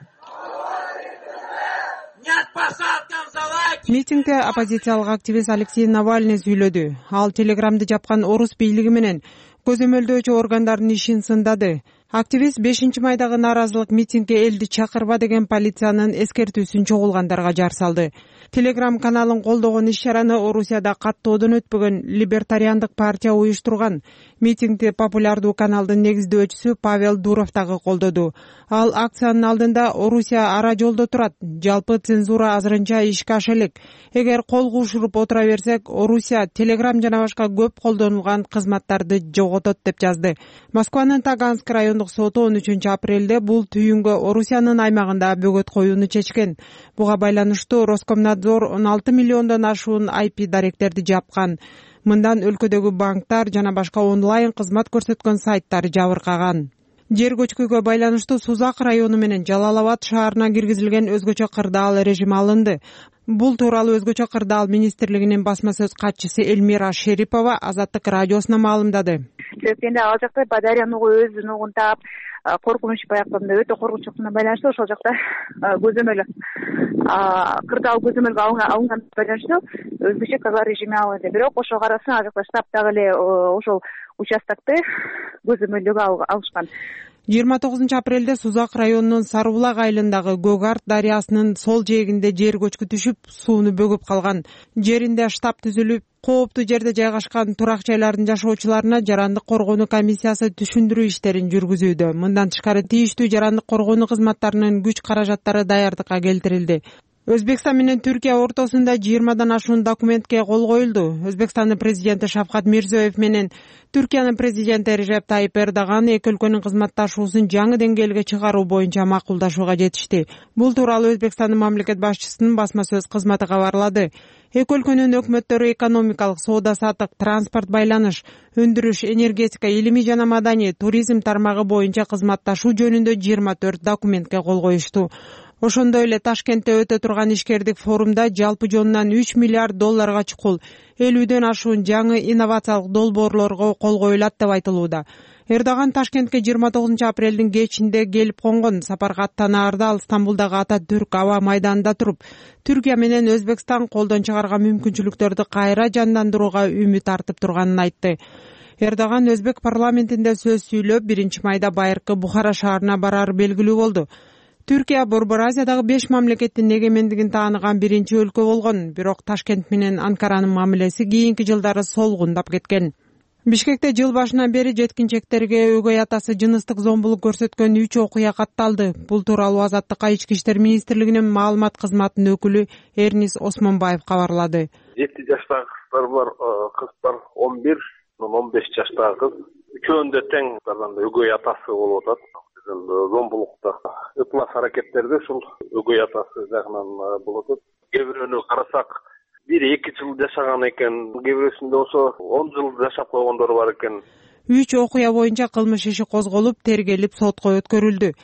F: Нет посадкам за лайки!
E: Митингде оппозициялык активист Алексей Навальный сүйлөдү. Ал Телеграмды жапкан орус бийлиги менен көзөмөлдөөчү органдардын ишин сындады. Активист 5-майдагы нааразылык митингге элди чакырба деген полициянын эскертүүсүн чогулгандарга жар салды. Telegram каналын колдогон иш-чараны Орусияда каттоодон өтпөгөн либертариандык партия уюштурган. Митингди популярдуу каналдын негиздөөчүсү Павел Дуров дагы колдоду. Ал акциянын алдында Орусия ара жолдо турат, жалпы цензура азырынча ишке аша элек. Эгер кол кушуруп отура берсек, Орусия Telegram жана башка көп колдонулган кызматтарды жоготот деп жазды. Москванын Таганск райондук соту 13 апрелде бул түйүнгө Орусиянын аймагында бөгөт коюуну чечкен. Буга байланыштуу Роскомнадзор 16 миллиондон ашуун IP даректерди жапкан. Мындан өлкөдөгү банктар жана башка онлайн кызмат көрсөткөн сайттар жабыркаган. Жер көчкүгө байланыштуу Сузак району менен Жалал-Абад шаарына киргизилген өзгөчө кырдаал режими алынды. Бул тууралуу өзгөчө кырдаал министрлигинин басма сөз катчысы Эльмира Шерипова Азаттык радиосуна маалымдады.
V: Себеби ал жакта Бадарянуу өзүн угунтап, коркунуч баягында өтө коркунучтугуна байланыштуу ошол жакта көзөмөл кырдаал көзөмөлгө алынган байланыштуу өзгөчө каза режими алынды. Бирок ошого карасын ал жакта штабтагы эле ошол участокты көзөмөлдөгө алышкан.
E: 29 апрелде Сузак районунун Сарыбулак айылындагы Гөгарт дарыясынын сол жээгинде жер көчкү түшүп, сууну бөгүп калган. Жеринде штаб түзүлүп, кооптуу жерде жайгашкан турак жайлардын жашоочуларына жарандык коргонуу комиссиясы түшүндүрүү иштерин жүргүзүүдө. Мындан тышкары тийиштүү жарандык коргонуу кызматтарынын күч каражаттары даярдыкка келтирилди. Өзбекстан менен Түркия ортосунда 20дан ашуун документке кол коюлду. Өзбекстандын президенти Шавкат Мирзиёев менен Түркиянын президенти Режеп Тайип Эрдоган эки өлкөнүн кызматташуусун жаңы деңгээлге чыгаруу боюнча макулдашууга жетишти. Бул тууралуу Өзбекстандын мамлекет башчысынын басма сөз кызматы кабарлады. Эки өлкөнүн өкмөттөрү экономикалык, соода-саттык, транспорт байланыш, өндүрүш, энергетика, илимий жана маданий, туризм тармагы боюнча кызматташуу жөнүндө 24 документке кол коюшту. Ошондой эле Ташкентте өтө турган ишкердик форумда жалпы жонунан 3 миллиард долларга чукул 50дөн ашуун жаңы инновациялык долбоорлорго кол коюлат деп айтылууда. Эрдоган Ташкентке 29 апрелдин кечинде келип конгон. Сапарга аттанаарда ал Стамбулдагы Ататүрк аба майданында туруп, Түркия менен Өзбекстан колдон чыгарган мүмкүнчүлүктөрдү кайра жандандырууга үмүт артып турганын айтты. Эрдоган Өзбек парламентинде сөз сүйлөп, 1-майда байыркы Бухара шаарына барары белгилүү болду. Түркия Борбор Азиядагы 5 мамлекеттин эгемендигин тааныган биринчи өлкө болгон, бирок Ташкент менен Анкаранын мамилеси кийинки жылдары солгундап кеткен. Бишкекте жыл башынан бери жеткинчектерге өгөй атасы жыныстык зомбулук көрсөткөн 3 окуя катталды. Бул тууралуу Азаттыкка Ички иштер министрлигинин маалымат кызматынын өкүлү Эрнис Осмонбаев кабарлады.
H: 7 жаштагы кыздар бар, кыздар 11, 15 жаштагы кыз. Үчөөндө тең өгөй атасы болуп атат. Зомбулукта ыплас аракеттерде ушул өгөй атасы жагынан болуп атат. Кээ бирөөнү карасак, бири 2 жыл жашаган экен, кээ бирөөсүндө болсо 10 жыл жашап койгондор бар экен.
E: 3 окуя боюнча кылмыш иши козголуп, тергелип, сотко өткөрүлдү.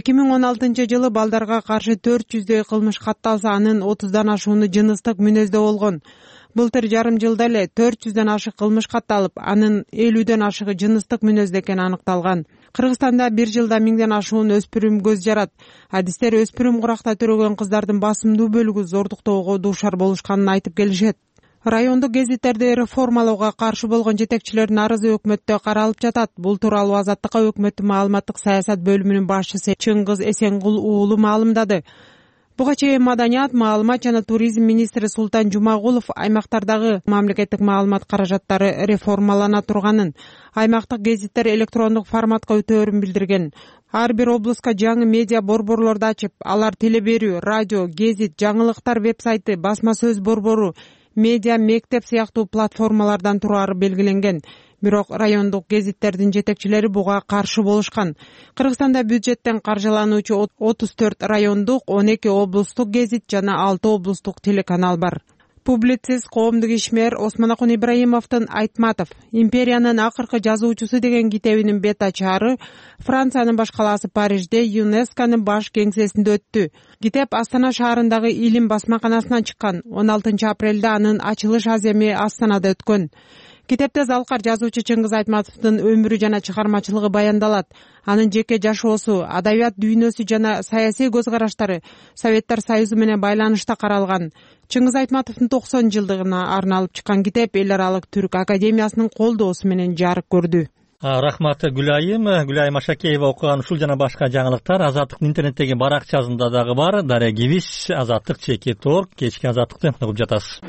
E: 2016 жылы балдарга каршы 400дөй кылмыш катталса, анын 30дан ашууну жыныстык мүнөздө болгон. Былтыр жарым жылда эле 400дөн ашык кылмыш катталып, анын 50дөн ашыгы жыныстык мүнөздө экени аныкталган. Кыргызстанда бир жылда 1000ден ашуун өспүрүм көз жарат. Адистер өспүрүм куракта төрөгөн кыздардын басымдуу бөлүгү зордуктоого дуушар болушканын айтып келишет. Райондук гезиттерди реформалоого каршы болгон жетекчилердин арызы өкмөттө каралып жатат. Бул тууралуу Азаттыкка өкмөттүн маалыматтык саясат бөлүмүнүн башчысы Чыңгыз Эсенгул уулу маалымдады. Буга чейин Маданият, маалымат жана туризм министри Султан Жумагулов аймактардагы мамлекеттик маалымат каражаттары реформалана турганын, аймактык гезиттер электрондук форматка өтөөрүн билдирген. Ар бир облуска жаңы медиа борборлорду ачып, алар теле берүү, радио, гезит, жаңылыктар веб-сайты, басма сөз борбору, медиа мектеп сыяктуу платформалардан турары белгиленген. Бирок райондук гезиттердин жетекчилери буга каршы болушкан. Кыргызстанда бюджеттен каржылануучу 34 райондук, 12 облустук гезит жана 6 облустук телеканал бар. Публицист, коомдук ишмер Осмонакун Ибраимовдун Айтматов «Империянын акыркы жазуучусу» деген китебинин бет ачары Франциянын баш калаасы Парижде ЮНЕСКОнун баш кеңсесинде өттү. Китеп Астана шаарындагы Илим басмаканасынан чыккан. 16 апрелде анын ачылыш аземи Астанада өткөн. Китепте залкар жазуучу Чыңгыз Айтматовдун өмүрү жана чыгармачылыгы баяндалат. Анын жеке жашоосу, адабият дүйнөсү жана саясий көз караштары Советтер Союзу менен байланышта каралган. Чыңгыз Айтматовдун 90 жылдыгына арналып чыккан китеп Эл аралык түрк академиясынын колдоосу менен жарык көрдү.
A: Рахмат Гүлайым Ашакеева окуган ушул жана башка жаңылыктар Азаттыктын интернеттеги баракчасында дагы бар. Дарья Гивис, Азаттык.org, кечки Азаттыкты угуп жатасыз.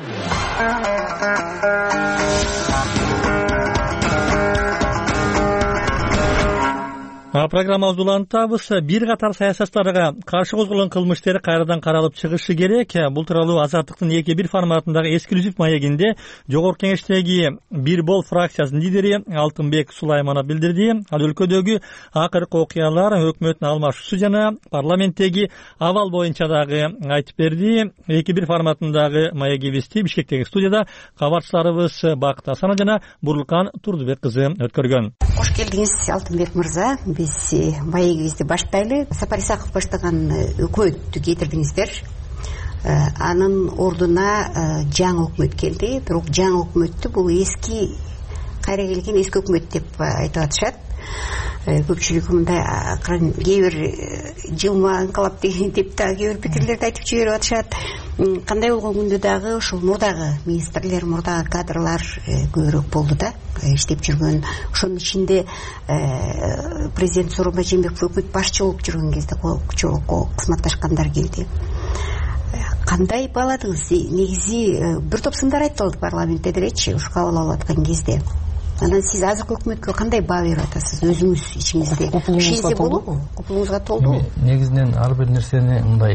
A: Программабызды улантабыз. Бир катар саясатчыларга каршы козголгон кылмыш иштери кайрадан каралып чыгышы керек. Бул тууралуу Азаттыктын 2-1 форматындагы эксклюзив маегинде Жогорку Кеңештеги Бир Бол фракциясынын лидери Алтынбек Сулайманов билдирди. Ал өлкөдөгү акыркы окуялар, өкмөттүн алмашуусу жана парламенттеги абал боюнча дагы айтып берди. 2-1 форматындагы маегибизди Бишкектеги студияда кабарчыларыбыз Бакыт Асанов жана Бурлукан Турдубек кызы өткөргөн.
B: Кош келдиңиз Алтынбек мырза. Биз маегибизди баштайлы. Сапар Исаков баштаган өкмөттү кетирдиңиздер. Анын ордуна жаңы өкмөт келди. Бирок жаңы өкмөттү бул эски кайра келген эски өкмөт деп айтып атышат. Көпчүлүк мындай кээ бир жылма инкалап деп да кээ бир пикирлерди айтып жиберип атышат. Кандай болгон күндө дагы ушул мурдагы министрлер, мурдагы кадрлар көбүрөөк болду да, иштеп жүргөн. Ошонун ичинде президент Сооронбай Жээнбеков өкмөт башчы болуп жүргөн кезде чогуу кызматташкандар келди. Кандай бааладыңыз? Негизи бир топ сындар айтылды парламентте делечи, ушу кабыл алып аткан кезде. Анан сиз азыркы өкмөткө кандай баа берип атасыз өзүңүз ичиңизде? Ишиңизде болобу? Купулуңузга толдубу?
G: Негизинен ар бир нерсени мындай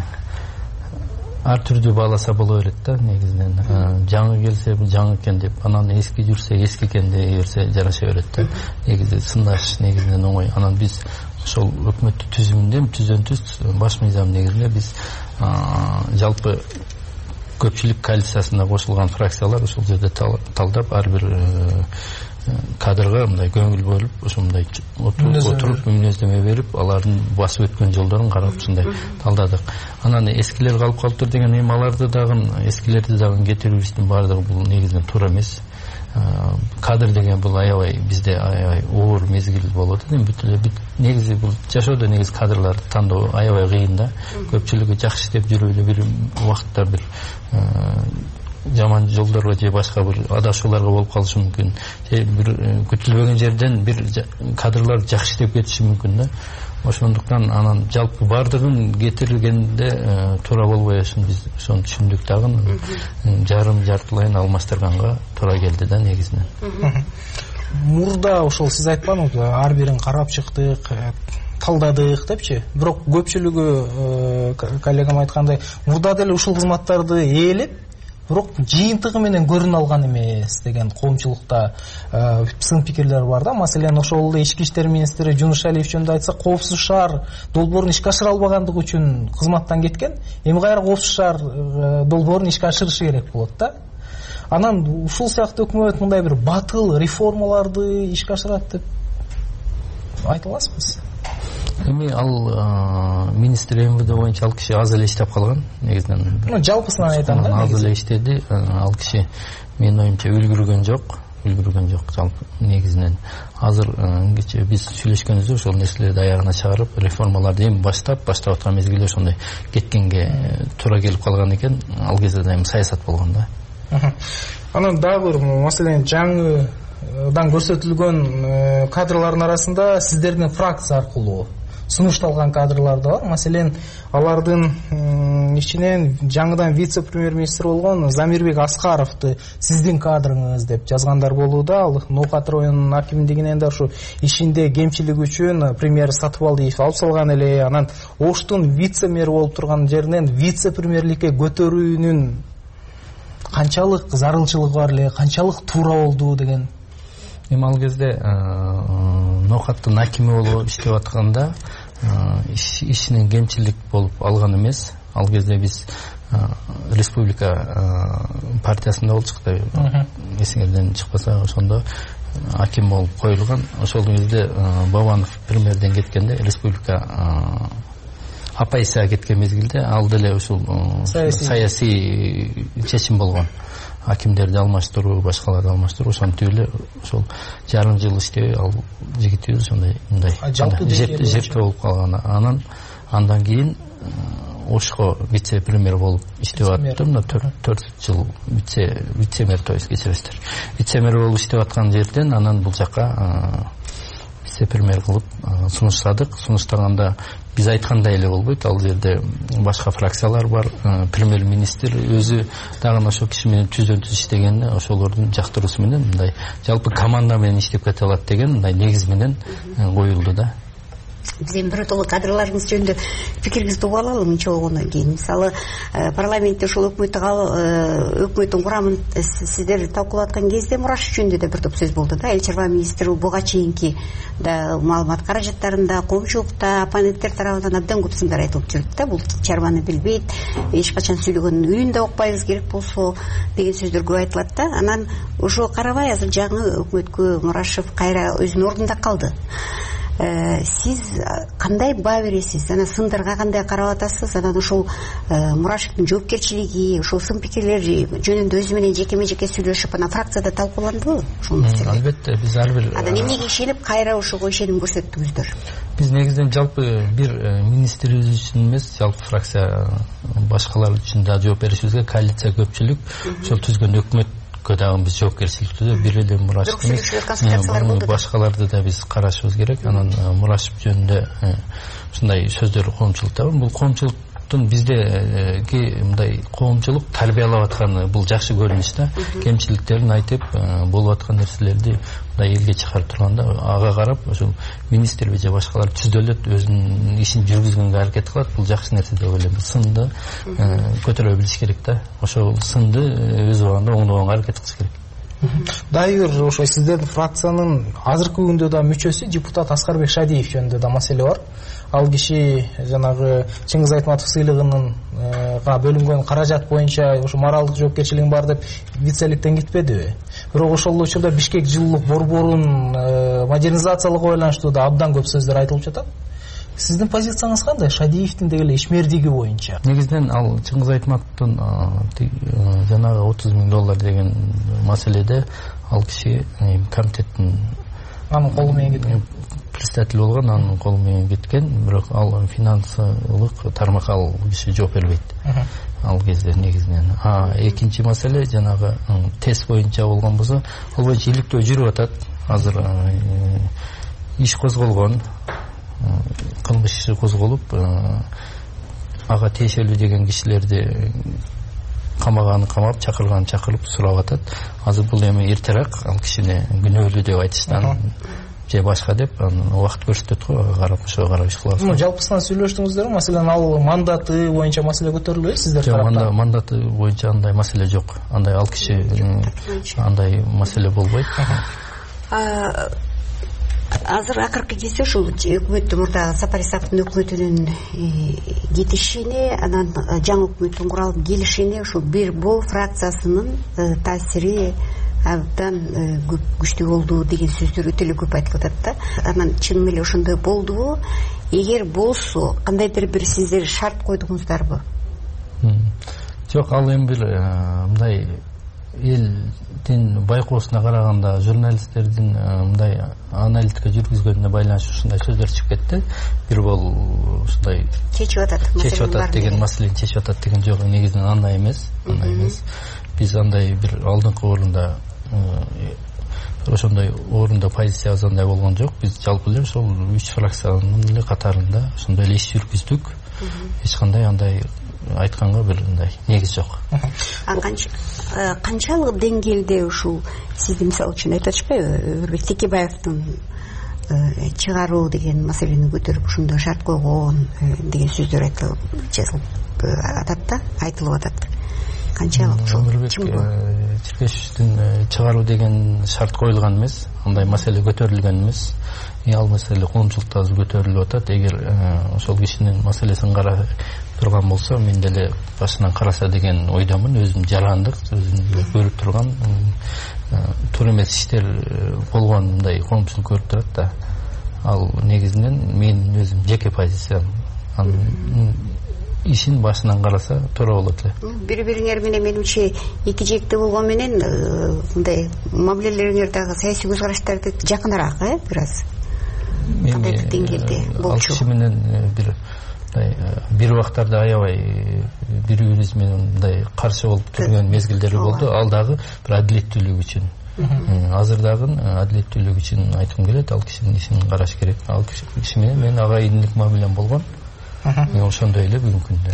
G: ар түрдүү бааласа боло берет да. Негизинен жаңы келсе жаңы экен деп, анан эски жүрсө эски экен дей берсе жараша берет да. Негизи сындаш негизинен оңой. Анан биз ошол өкмөттү түзүмүндө түз баш мыйзам негизинде биз жалпы көпчүлүк коалициясына кошулган фракциялар ошол жерде талдап ар бир кадрга мындай көңүл бөлүп ушундай отуруп мүнөздөмө берип алардын басып өткөн жолдорун карап ушундай талдадык. Анан эскилер калып калыптыр деген эми аларды дагы эскилерди дагы кетирүүбүздүн баардыгы бул негизинен туура эмес. Кадр деген бул аябай бизде аябай оор мезгил болот. Бүт негизи бул жашоодо негизи кадрларды тандоо аябай кыйын да. Көпчүлүгү жакшы иштеп жүрүп эле бир убакытта бир жаман жолдорго же башка бир адашууларга болуп калышы мүмкүн. Же бир күтүлбөгөн жерден бир кадрлар жакшы иштеп кетиши мүмкүн да. Ошондуктан анан жалпы баардыгын кетиргенде туура болбой атышын биз ошону түшүндүк дагы. Жартылайын алмаштырганга туура келди да негизинен.
K: Мурда ошол сиз айтканыңыз ар бирин карап чыктык, талдадык депчи. Бирок көпчүлүгү коллегам айткандай мурда деле ушул кызматтарды ээлеп, бирок жыйынтыгы менен көрүнө алган эмес деген коомчулукта сын пикирлер бар да. Маселен ошол ички иштер министри Жунуш Алиев жөнүндө айтсак, коопсуз шаар долбоорун ишке ашыра албагандыгы үчүн кызматтан кеткен. Эми кайра коопсуз шаар долбоорун ишке ашырышы керек болот да. Анан ушул сыяктуу өкмөт мындай бир батыл реформаларды ишке ашырат деп айта аласызбы?
G: Эми ал министр МВД боюнча ал киши аз эле иштеп калган негизинен.
K: Жалпысынан айтам да.
G: Аз эле иштеди. Ал киши менин оюмча үлгүргөн жок. үлгүргөн жок. Жалпы негизинен азыр кече биз сүйлөшкөнбүз, ошол нерселерди аягына чыгарып, реформаларды эми баштап аткан мезгилде ошондой кеткенге туура келип калган экен. Ал кезде да эми саясат болгон да.
K: Анан дагы бир маселен жаңыдан көрсөтүлгөн кадрлардын арасында сиздердин фракция аркылуу сунушталган кадрлар да бар. Маселен, алардын ичинен жаңыдан вице-премьер-министр болгон Замирбек Аскаровду сиздин кадрыңыз деп жазгандар болууда. Ал Ноокат районунун акимдигинен да ушу ишинде кемчилик үчүн премьер Сатыбалдиев алып салган эле. Анан Оштун вице-мэр болуп турган жеринен вице-премьерликке көтөрүүнүн канчалык зарылчылыгы бар эле, канчалык туура болду деген.
G: Эми ал кезде Ноокаттын акими болуп иштеп атканда ишинен кемчилик болуп алган эмес. Ал кезде биз республика партиясында болчук да, эсиңерден чыкпаса, ошондо аким болуп коюлган. Ошол кезде Бабанов премьерден кеткенде республика оппозицияга кеткен мезгилде ал деле ушул саясий чечим болгон. Акимдерди алмаштыруу, башкаларды алмаштыруу, ошентип эле ошол жарым жыл иштебей ал жигитибиз ошондой мындай жепте болуп калган. Андан кийин Ошко вице-премьер болуп иштеп аттым. Мына 4 жыл вице-мэр, то есть кечиресиздер. Вице-мэр болуп иштеп аткан жерден анан бул жакка вице-премьер кылып сунуштадык. Сунуштаганда биз айткандай эле болбойт. Ал жерде башка фракциялар бар. Премьер-министр өзү дагы ошол киши менен түздөн-түз иштеген, ошолордун жактыруусу менен мындай жалпы команда менен иштеп кете алат деген мындай негиз менен коюлду да.
B: Биз эми биротоло кадрларыңыз жөнүндө пикириңизди угуп алалы. Мынча болгондон кийин мисалы парламентте ушул өкмөттүн курамын сиздер талкуулап аткан кезде Мурашев жөнүндө да бир топ сөз болду да. Эл чарба министри буга чейинки да маалымат каражаттарында, коомчулукта оппоненттер тарабынан абдан көп сындар айтылып жүрөт да. Бул чарбаны билбейт, эч качан сүйлөгөнүн үнүн да укпайбыз, керек болсо деген сөздөр көп айтылат да. Анан ошого карабай азыр жаңы өкмөткө Мурашев кайра өзүнүн ордунда калды. Сиз кандай баа бересиз? Анан сындарга кандай карап атасыз? Анан ошол Мурашевдин жоопкерчилиги, ошол сын пикирлери жөнүндө өзү менен жеке сүйлөшүп, анан фракцияда талкууландыбы ушул нерсе?
G: Албетте, биз ар бир
B: анан эмнеге ишенип кайра ошого ишеним көрсөттүңүздөр?
G: Биз негизинен жалпы бир министрибиз үчүн эмес, жалпы фракция башкалар үчүн да жооп беришибизге коалиция көпчүлүк ошол түзгөн өкмөт дагы биз жоопкерчиликтүү бир эле Мурашев эмес, башкаларды да биз карашыбыз керек. Анан Мурашев жөнүндө ушундай сөздөр коомчулукта бар. Бул коомчулуктун биздеги мындай коомчулук тарбиялап атканы бул жакшы көрүнүш да. Кемчиликтерин айтып, болуп аткан нерселерди мындай элге чыгарып турганда ага карап ошол министр же башкалар түздөлөт, өзүнүн ишин жүргүзгөнгө аракет кылат. Бул жакшы нерсе деп ойлойм. Сынды көтөрө билиш керек да. Ошол сынды өз убагында оңдогонго аракет кылыш керек.
K: Дайыр ошо сиздердин фракциянын азыркы күндө да мүчөсү депутат Аскарбек Шадиев жөнүндө да маселе бар. Ал киши жанагы Чыңгыз Айтматов сыйлыгынын бөлүнгөн каражат боюнча ошо моралдык жоопкерчилигин бар деп вице-ликтен кетпедиби? Бирок ошол учурда Бишкек жылуулук борборун модернизациялоого байланыштуу да абдан көп сөздөр айтылып жатат. Сиздин позицияңыз кандай? Шадиевдин деги ишмердиги боюнча.
G: Негизинен ал Чыңгыз Айтматовдун жанагы $30,000 деген маселеде ал киши комитеттин
K: анын колу менен кеткен.
G: Председатель болгон, анын колу менен кеткен, бирок ал финансылык тармакка ал киши жооп бербейт. Ал кезде негизинен. Экинчи маселе жанагы тест боюнча болгон болсо, ал боюнча иликтөө жүрүп атат. Азыр иш козголгон, кылмыш иши козголуп, ага тиешелүү деген кишилерди камаганын камап, чакырганын чакырып сурап атат. Азыр бул эми эртерээк ал кишини күнөөлүү деп айтыштан же башка деп убакыт көрсөтөт го, карап ошого карап иш кылабыз.
K: Жалпысынан сүйлөштүңүздөр, маселен ал мандаты боюнча маселе көтөрүлбөйбү сиздер тараптан?
G: Мандаты боюнча андай маселе жок. Андай ал киши андай маселе болбойт.
B: Азыр акыркы кезде ушул өкмөттүн мурдагы Сапар Исаковдун өкмөтүнүн кетишине, анан жаңы өкмөттүн куралып келишине ушул бир бул фракциясынын таасири абдан күчтүү болду деген сөздөр өтө эле көп айтылып атат да. Анан чын эле ошондой болдубу? Эгер болсо, кандайдыр бир сиздер шарт койдуңуздарбы?
G: Жок, ал эми бир мындай элдин байкоосуна караганда журналисттердин мындай аналитика жүргүзгөнүнө байланыштуу ушундай сөздөр чыгып кетти. Бир болуу ушундай чечип атат деген, маселени чечип атат деген жок. Негизинен андай эмес. Биз андай бир алдыңкы орунда ошондой орунда позициябыз андай болгон жок. Биз жалпы эле ошол 3 фракциянын эле катарында ошондой эле иш жүргүздүк. Эч кандай андай айтканга бир мындай негиз жок.
B: Канчалык деңгээлде ушул сизди мисалы үчүн айтып атышпайбы, Өмүрбек Текебаевдин чыгаруу деген маселени көтөрүп ушундай шарт койгон деген сөздөр жазылып атат да, айтылып атат. Канчалык ушул
G: Черкешевдин чыгаруу деген шарт коюлган эмес, андай маселе көтөрүлгөн эмес. Ал маселе коомчулукта азыр көтөрүлүп атат. Эгер ошол кишинин маселесин карап турган болсо, мен деле башынан караса деген ойдомун. Өзүм жарандык, өзүм көрүп турган туура эмес иштер болгонундай коомчулук көрүп турат да. Ал негизинен менин өзүм жеке позициям. Ишин башынан караса туура болот эле.
B: Бири-бириңер менен менимче эки жээкте болгон менен мындай мамилелериңер дагы саясий көз караштарды жакыныраак, бир аз. Кандай деңгээлде болчу?
G: Ал киши менен бир убактарда аябай бири-бирибиз менен мындай каршы болуп турган мезгилдери болду. Ал дагы бир адилеттүүлүк үчүн. Азыр дагы адилеттүүлүк үчүн айткым келет. Ал кишинин ишин караш керек. Ал киши менен мен агайындык мамилем болгон. Ошондой эле бүгүнкү күндө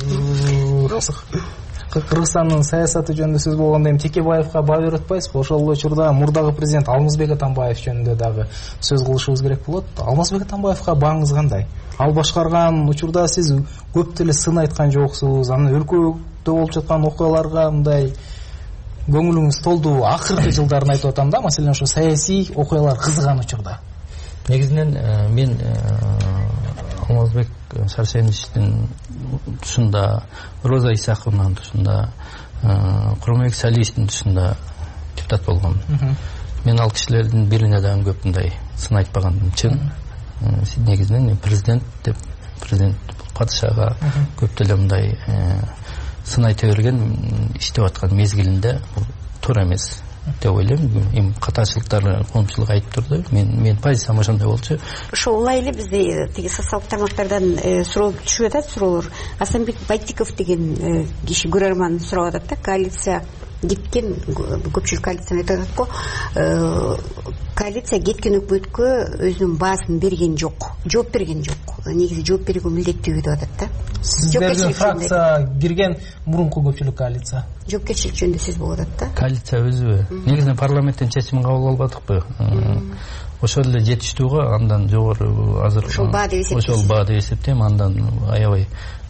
G: эле.
K: Кыргызстандын саясаты жөнүндө сөз болгондо эми Текебаевга баа берип атпайсызбы? Ошол учурда мурдагы президент Алмазбек Атамбаев жөнүндө дагы сөз кылышыбыз керек болот. Алмазбек Атамбаевга бааңыз кандай? Ал башкарган учурда сиз көп деле сын айткан жоксуз. Анан өлкөдө болуп жаткан окуяларга мындай көңүлүңүз толду. Акыркы жылдарын айтып атам да, маселен ошо саясий окуялар кызыган учурда.
G: Негизинен мен Алмазбек Шаршеновичтин тушунда, Роза Исаковнанын тушунда, Курманбек Салиевичтин тушунда депутат болгом. Мен ал кишилердин бирине дагы көп мындай сын айтпаганым чын. Негизинен президент деп, президент падышага көп деле мындай сын айта берген, иштеп аткан мезгилинде туура эмес деп ойлойм. Эми катачылыктар коомчулук айтып турду. Мен позициям ошондой болчу.
B: Ошо улай эле бизде тиги социалдык тармактардан суроо түшүп атат, суроолор. Асанбек Байтиков деген киши көрөрман сурап атат да, коалиция кеткен, көпчүлүк коалицияны айтып атат го. Коалиция кеткен өкмөткө өзүнүн баасын берген жок, жооп берген жок. Негизи жооп берүүгө милдеттүү деп атат да.
K: Сиздердин фракция кирген мурунку көпчүлүк коалиция.
B: Жоопкерчилик жөнүндө сөз болуп атат да.
G: Коалиция өзүбү. Негизинен парламенттен чечим кабыл албадыкпы? Ошол эле жетиштүү го, андан жогору азыр ошол баа деп эсептейм. Андан аябай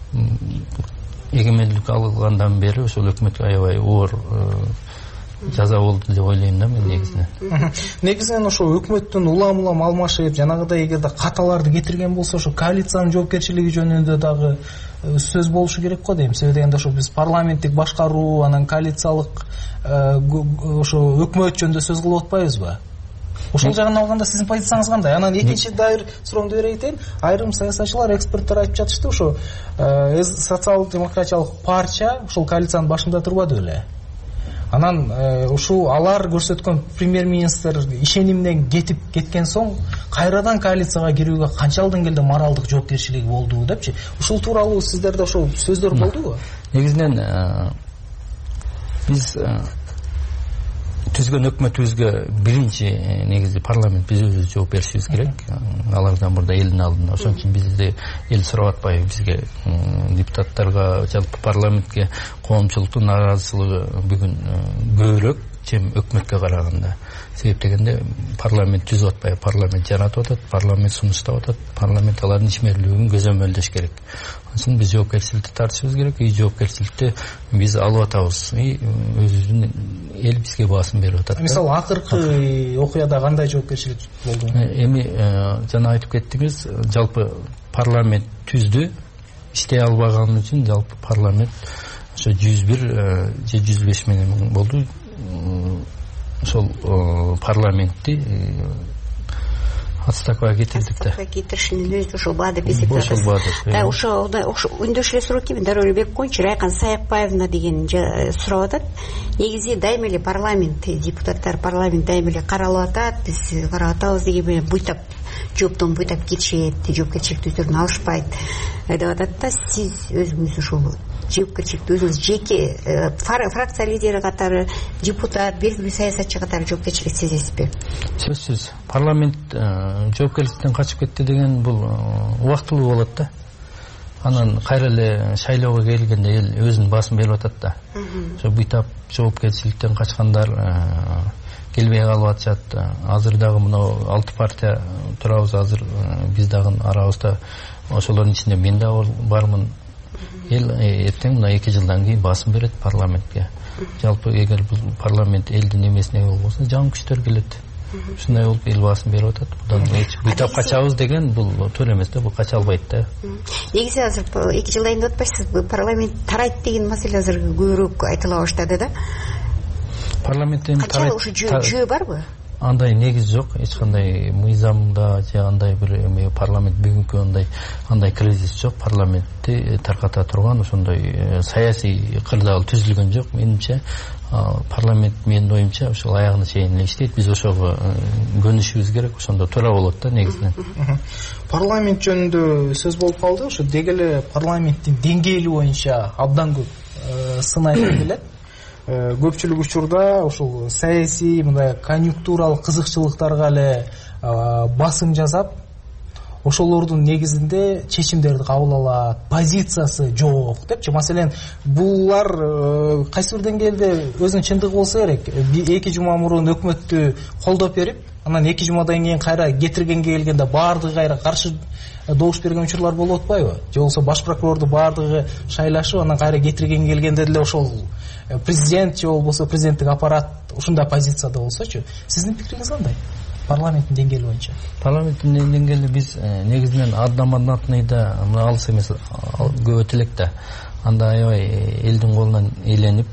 G: эгемендүүлүк алгандан бери ошол өкмөткө аябай оор жаза болду деп ойлойм да мен негизинен.
K: Негизинен ошо өкмөттүн улам алмашып, жанагыдай эгерде каталарды кетирген болсо, ошо коалициянын жоопкерчилиги жөнүндө дагы сөз болушу керек го дейм. Себеби дегенде ошо биз парламенттик башкаруу, анан коалициялык ошо өкмөт жөнүндө сөз кылып атпайбызбы? Ошол жагынан алганда сиздин позицияңыз кандай? Анан экинчи дайыр суроомду берейин. Айрым саясатчылар, эксперттер айтып жатышты, ошо социал-демократиялык партия ошол коалициянын башында турбады беле? Анан ушул алар көрсөткөн премьер-министр ишенимден кеткен соң кайрадан коалицияга кирүүгө канчалык деңгээлде моралдык жоопкерчилиги болду депчи. Ушул тууралуу сиздерде ошол сөздөр болдубу?
G: Негизинен биз түзгөн өкмөтүбүзгө биринчи негизи парламент биз өзүбүз жооп беришибиз керек. Алардан мурда элдин алдында. Ошон үчүн бизди эл сурап атпайбы, бизге депутаттарга, жалпы парламентке коомчулуктун нааразычылыгы бүгүн көбүрөөк чем өкмөткө караганда. Себеп дегенде парламент түзүп атпайбы, парламент жаратып атат, парламент сунуштап атат, парламент алардын ишмерлүүлүгүн көзөмөлдөш керек. Ошон биз жоопкерчиликти тартышыбыз керек, жоопкерчиликти биз алып атабыз. Өзүбүздүн эл бизге баасын берип атат.
K: Мисалы акыркы окуяда кандай жоопкерчилик болду?
G: Эми жана айтып кеттиңиз, жалпы парламент түздү, иштей албаган үчүн жалпы парламент ошо 101 же 105 менен болду. Ошол парламентти отставкага кетирдик да.
B: Отставкага кетиришинин өзү ушул баада деп эсептеп атасыз. Да, ошо үндөш эле суроо экен, дароо эле берип коеюнчу. Райкан Саякбаевна деген сурап атат. Негизи дайыма эле парламент депутаттар, парламент дайыма эле каралып атат, биз карап атабыз деген менен буйтап жооптон буйтап кетишет, жоопкерчиликтин алышпайт деп атат да. Сиз өзүңүз ушул жоопкерчиликти өзүңүз жеке фракция лидери катары, депутат, белгилүү саясатчы катары жоопкерчилик сезесизби?
G: Сөзсүз парламент жоопкерчиликтен качып кетти деген бул убактылуу болот да. Анан кайра эле шайлоого келгенде эл өзүнүн баасын берип атат да. Ошо буйтап жоопкерчиликтен качкандар келбей калып атышат. Азыр дагы мына 6 партия турабыз, азыр биз дагы арабызда, ошолордун ичинде мен да бармын. Эл эртең мына 2 жылдан кийин басым берет парламентке. Жалпы эгер бул парламент элдин эмесине болбосо жаңы күчтөр келет. Ушундай болуп эл басым берип атат. Будан эч буйтап качабыз деген бул туура эмес да, бул кача албайт да.
B: Негизи азыр 2 жылдан кийин деп атпайсызбы, парламент тарайт деген маселе азыр көбүрөөк айтыла баштады да.
G: Парламенттен
B: тарайт. Кача ушу жөө барбы?
G: Андай негиз жок, эч кандай мыйзамда же андай бир эме парламент бүгүнкү андай кризис жок. Парламентти тарката турган ошондой саясий кырдаал түзүлгөн жок. Менимче парламент, менин оюмча, ошол аягына чейин эле иштейт. Биз ошого көнүшүбүз керек, ошондо туура болот да негизинен.
K: Парламент жөнүндө сөз болуп калды. Ошо дегеле парламенттин деңгээли боюнча абдан көп сын айтылып келет. Көпчүлүк учурда ушул саясий мындай конъюнктуралык кызыкчылыктарга эле басым жасап, ошолордун негизинде чечимдерди кабыл алат, позициясы жок депчи. Маселен, булар кайсы бир деңгээлде өзүнүн чындыгы болсо керек. 2 жума мурун өкмөттү колдоп берип, анан 2 жумадан кийин кайра кетиргенге келгенде баардыгы кайра каршы добуш берген учурлар болуп атпайбы? Же болбосо баш прокурорду баардыгы шайлашып, анан кайра кетиргенге келгенде деле ошол президент же болбосо президенттик аппарат ушундай позицияда болсочу. Сиздин пикириңиз кандай? Парламенттин деңгээли боюнча.
G: Парламенттин деңгээли биз негизинен одномандатныйда мына алыс эмес, көп элек да. Анда аябай элдин колунан ээленип,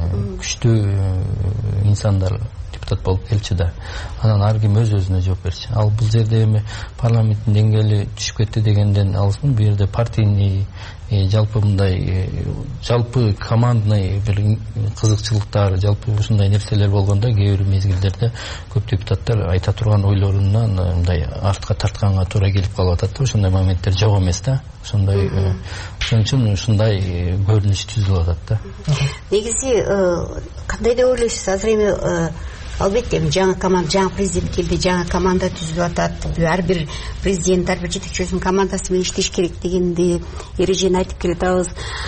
G: күчтүү инсандар депутат болуп келчү да. Анан ар ким өз-өзүнө жооп берчү. Ал бул жерде эми парламенттин деңгээли түшүп кетти дегенден алысмын. Бул жерде партийный, жалпы мындай жалпы командный бир кызыкчылыктар, жалпы ушундай нерселер болгондо кээ бир мезгилдерде көп депутаттар айта турган ойлорунан мындай артка тартканга туура келип калып атат да. Ошондой моменттер жок эмес да. Ошондой ошон үчүн ушундай көрүнүш түзүлүп атат да.
B: Негизи кандай деп ойлойсуз? Азыр эми албетте жаңы команда, жаңы президент келди, жаңы команда түзүлүп атат. Ар бир президент, ар бир жетекчи өзүнүн командасы менен иштеш керек дегенди эрежени айтып келатабыз.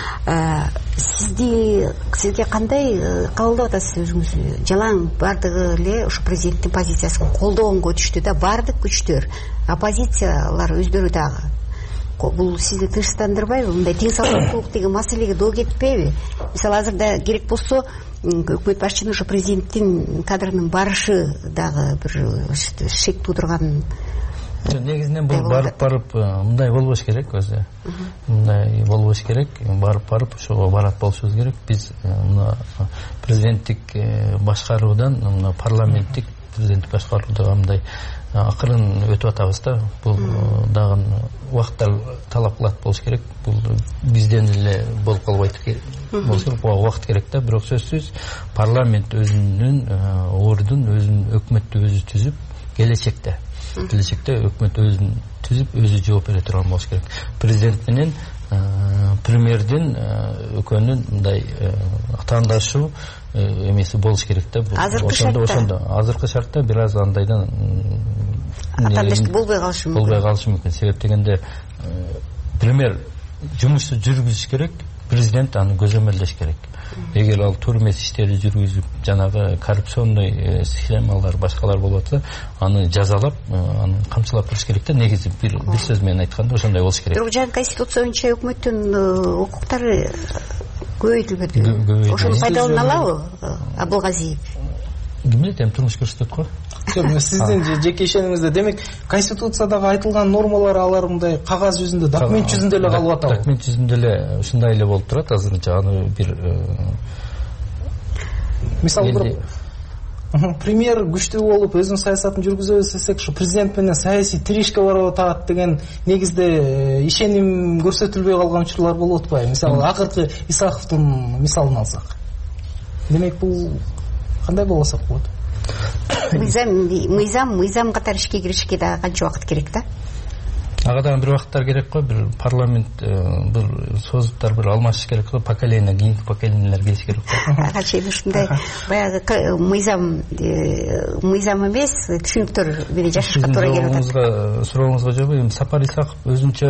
B: Сизге кандай кабылдап атасыз өзүңүз? Жалаң баардыгы эле ушу президенттин позициясын колдогонго өтүштү да, баардык күчтөр, оппозициялар өздөрү дагы. Бул сизди тынчтандырбайбы? Мындай тең салмактуулук деген маселеге доо кетпейби? Мисалы азырда керек болсо өкмөт башчынын ушу президенттин кадрынын барышы дагы бир шек туудурган.
G: Негизинен бул барып мындай болбош керек өзү. Мындай болбош керек. Барып ошого барат болушубуз керек. Биз мына президенттик башкаруудан мына парламенттик президенттик башкаруудага мындай акырын өтүп атабыз да. Бул дагы убакыт талап кылат болуш керек. Бул бизден эле болуп калбайт болуш керек. Убакыт керек да. Бирок сөзсүз парламент өзүнүн ордун, өзүнүн өкмөттү өзү түзүп, келечекте өкмөт өзүн түзүп, өзү жооп бере турган болуш керек. Президент менен премьердин экөөнүн мындай тандашуу эмеси болуш керек да. Азыркы шартта бир аз андайдан
B: атаандашты болбой калышы
G: мүмкүн. Себеп дегенде премьер жумушту жүргүзүш керек, президент аны көзөмөлдөш керек. Эгер ал туура эмес иштерди жүргүзүп, жанагы коррупционный схемалар, башкалар болуп атса, аны жазалап, аны камчылап туруш керек да. Негизи бир сөз менен айтканда ошондой болуш керек.
B: Бирок жаңы конституция боюнча өкмөттүн укуктары көбөйтүлгөн. Ошону пайдалана алабы Абылгазиев?
G: Ким билет, эми турмуш көрсөтөт го.
K: Сиздин жеке ишенимиңизде, демек, конституциядагы айтылган нормалар алар мындай кагаз жүзүндө, документ жүзүндө эле калып атабы?
G: Документ жүзүндө эле ушундай эле болуп турат азырынча. Аны бир
K: мисалы премьер күчтүү болуп өзүнүн саясатын жүргүзөбүз десек ушу президент менен саясий тиришке барып атат деген негизде ишеним көрсөтүлбөй калган учурлар болуп атпайбы? Мисалы акыркы Исаковдун мисалын алсак. Демек бул кандай болсок болот?
B: Мыйзам катары ишке киришке дагы канча убакыт керек да?
G: Ага дагы бир убакыттар керек го, бир парламент бир созуптар бир алмашыш керек го, поколение, кийинки поколениелер келиш керек го.
B: Ага чейин ушундай баягы мыйзам эмес, түшүнүктөр менен жашашка туура келип атат.
G: Сурооңузга жооп, эми Сапар Исаков өзүнчө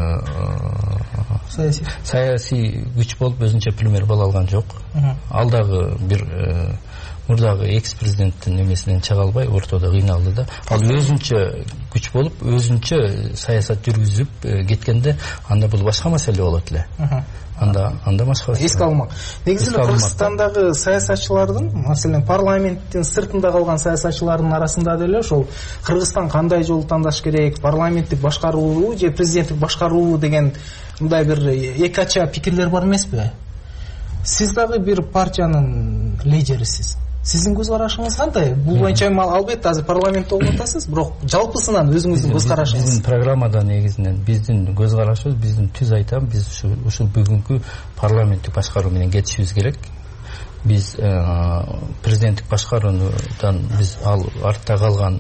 G: саясий күч болуп өзүнчө премьер боло алган жок. Ал дагы бир мурдагы экс-президенттин эмесинен чыга албай ортодо кыйналды да. Ал өзүнчө күч болуп, өзүнчө саясат жүргүзүп кеткенде анда бул башка маселе болот эле. Анда башка
K: эске алмак. Негизи Кыргызстандагы саясатчылардын, маселен парламенттин сыртында калган саясатчылардын арасында деле ошол Кыргызстан кандай жол тандаш керек, парламенттик башкаруубу же президенттик башкаруубу деген мындай бир эки ача пикирлер бар эмеспи? Сиз дагы бир партиянын лидерисиз. Сиздин көз карашыңыз кандай? Бул боюнча албетте азыр парламентте болуп атасыз, бирок жалпысынан өзүңүздүн көз карашыңыз.
G: Биздин программада негизинен биздин көз карашыбыз, биздин түз айтам, биз ушул бүгүнкү парламенттик башкаруу менен кетишибиз керек. Биз президенттик башкаруудан биз ал артта калган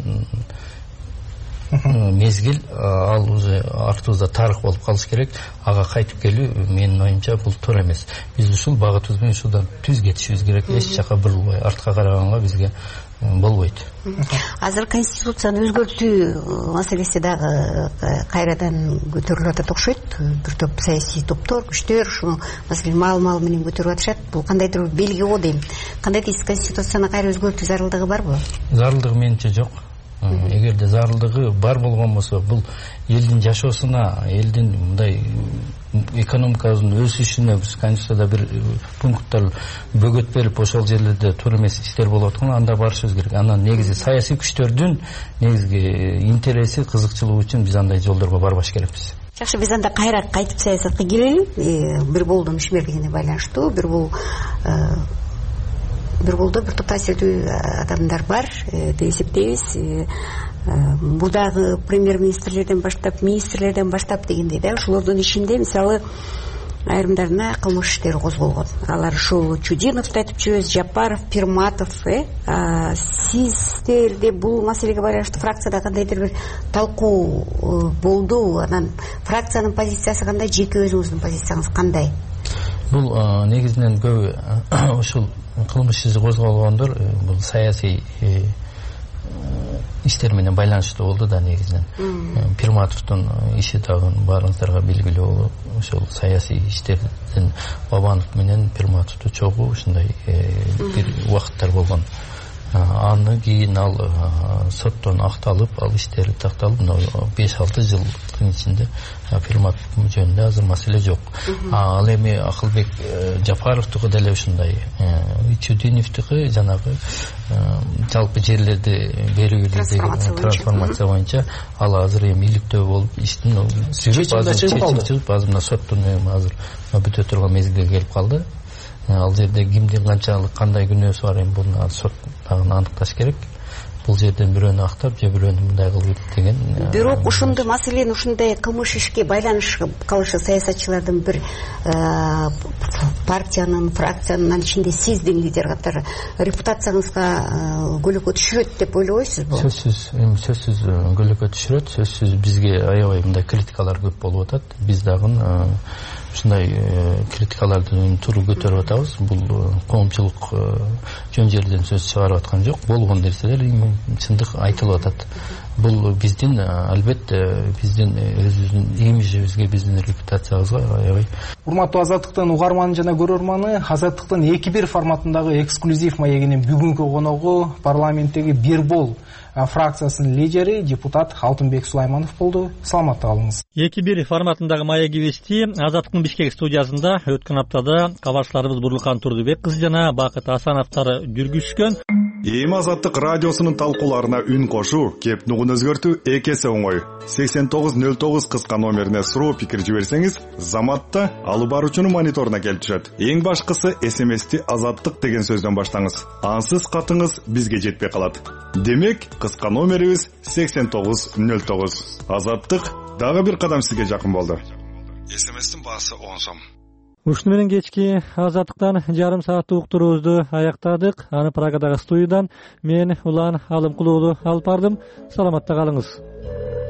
G: мезгил, ал уже артыбызда тарых болуп калыш керек. Ага кайтып келүү менин оюмча бул туура эмес. Биз ушул багытыбыз менен ушудан түз кетишибиз керек. Эч жака бурулбай, артка караганга бизге болбойт.
B: Азыр конституцияны өзгөртүү маселеси дагы кайрадан көтөрүлүп атат окшойт. Бир топ саясий топтор, күчтөр ушуну маселени маал менен көтөрүп атышат. Бул кандайдыр белги го дейм. Кандай дейсиз, конституцияны кайра өзгөртүү зарылдыгы барбы?
G: Зарылдыгы менимче жок. Эгерде зарылдыгы бар болгон болсо, бул элдин жашоосуна, элдин мындай экономикасынын өсүшүнө биз конституцияда бир пункттар бөгөт берип, ошол жерлерде туура эмес иштер болуп аткан, анда барышыбыз керек. Анан негизи саясий күчтөрдүн негизги интереси, кызыкчылыгы үчүн биз андай жолдорго барбаш керекпиз.
B: Жакшы, биз анда кайра кайтып саясатка келели. Бир болдун ишмердигине байланыштуу, бир болду бир топ таасирдүү адамдар бар деп эсептейбиз. Бул дагы премьер-министрлерден баштап дегендей да, ошолордун ишинде мисалы айрымдарына кылмыш иштери козголгон. Алар ушул Чудиновду айтып жүрөбүз, Жапаров, Пирматов. Сиздерде бул маселеге байланыштуу фракцияда кандайдыр бир талкуу болду? Анан фракциянын позициясы кандай, жеке өзүңүздүн позицияңыз кандай?
G: Бул негизинен көбү ушул кылмыш иши козголгондор бул саясий иштер менен байланыштуу болду да негизинен. Пирматовдун иши дагы баарыңыздарга белгилүү болуп, ошол саясий иштерден Бабанов менен Пирматовду чогуу ушундай бир убакыттар болгон. Аны кийин ал соттон акталып, ал иштери такталып, 5-6 жылдын ичинде Пирматов жөнүндө азыр маселе жок. Ал эми Акылбек Жапаровдуку деле ушундай, Чудиновдуку жанагы жалпы жерлерди берүүгө трансформация боюнча ал азыр эми иликтөө болуп, иштин чечим азыр мына соттун азыр бүтө турган мезгилге келип калды. Ал жерде кимдин канчалык кандай күнөөсү бар, эми буну сот дагы аныкташ керек. Бул жерден бирөөнү актап, же бирөөнү мындай кылып деген.
B: Бирок ушундай маселени, ушундай кылмыш ишке байланышып калышы саясатчылардын бир партиянын, фракциянын ичинде сиздин лидер катары репутацияңызга көлөкө түшүрөт деп ойлобойсузбу?
G: Сөзсүз көлөкө түшүрөт. Сөзсүз бизге аябай мындай критикалар көп болуп атат. Биз дагы ушундай критикалардын туру көтөрүп атабыз. Бул коомчулук жөн жерден сөз чыгарып аткан жок. Болгон нерселер чындык айтылып атат. Бул биздин албетте биздин өзүбүздүн имиджибизге, биздин репутациябызга аябай.
K: Урматтуу Азаттыктын угарманы жана көрөрманы, Азаттыктын 2-1 форматындагы эксклюзив маегинин бүгүнкү коногу парламенттеги Бир бол фракциясынын лидери депутат Алтынбек Сулайманов болду. Саламатта калыңыз.
A: 2-1 форматындагы маегибизди Азаттыктын Бишкек студиясында өткөн аптада кабарчыларыбыз Бурлукан Турдубек кызы жана Бакыт Асановдор жүргүзгөн.
O: эми Азаттык радиосунун талкууларына үн кошуу, кеп нугун өзгөртүү эки эсе оңой. 8909 кыска номерине суроо пикир жиберсеңиз, Заматта алып баруучунун мониторуна келип түшөт. Эң башкысы СМСти Азаттык деген сөздөн баштаңыз. Ансыз катыңыз бизге жетпей калат. Демек, кыска номерибиз 8909. Азаттык дагы бир кадам сизге жакын болду. СМСтин баасы 10 сом.
A: Ушуну менен кечки Азаттыктан жарым сааттык уктуруубузду аяктадык. Аны Прагадагы студиядан мен Улан Алымкулуулу алып бардым. Саламатта калыңыз.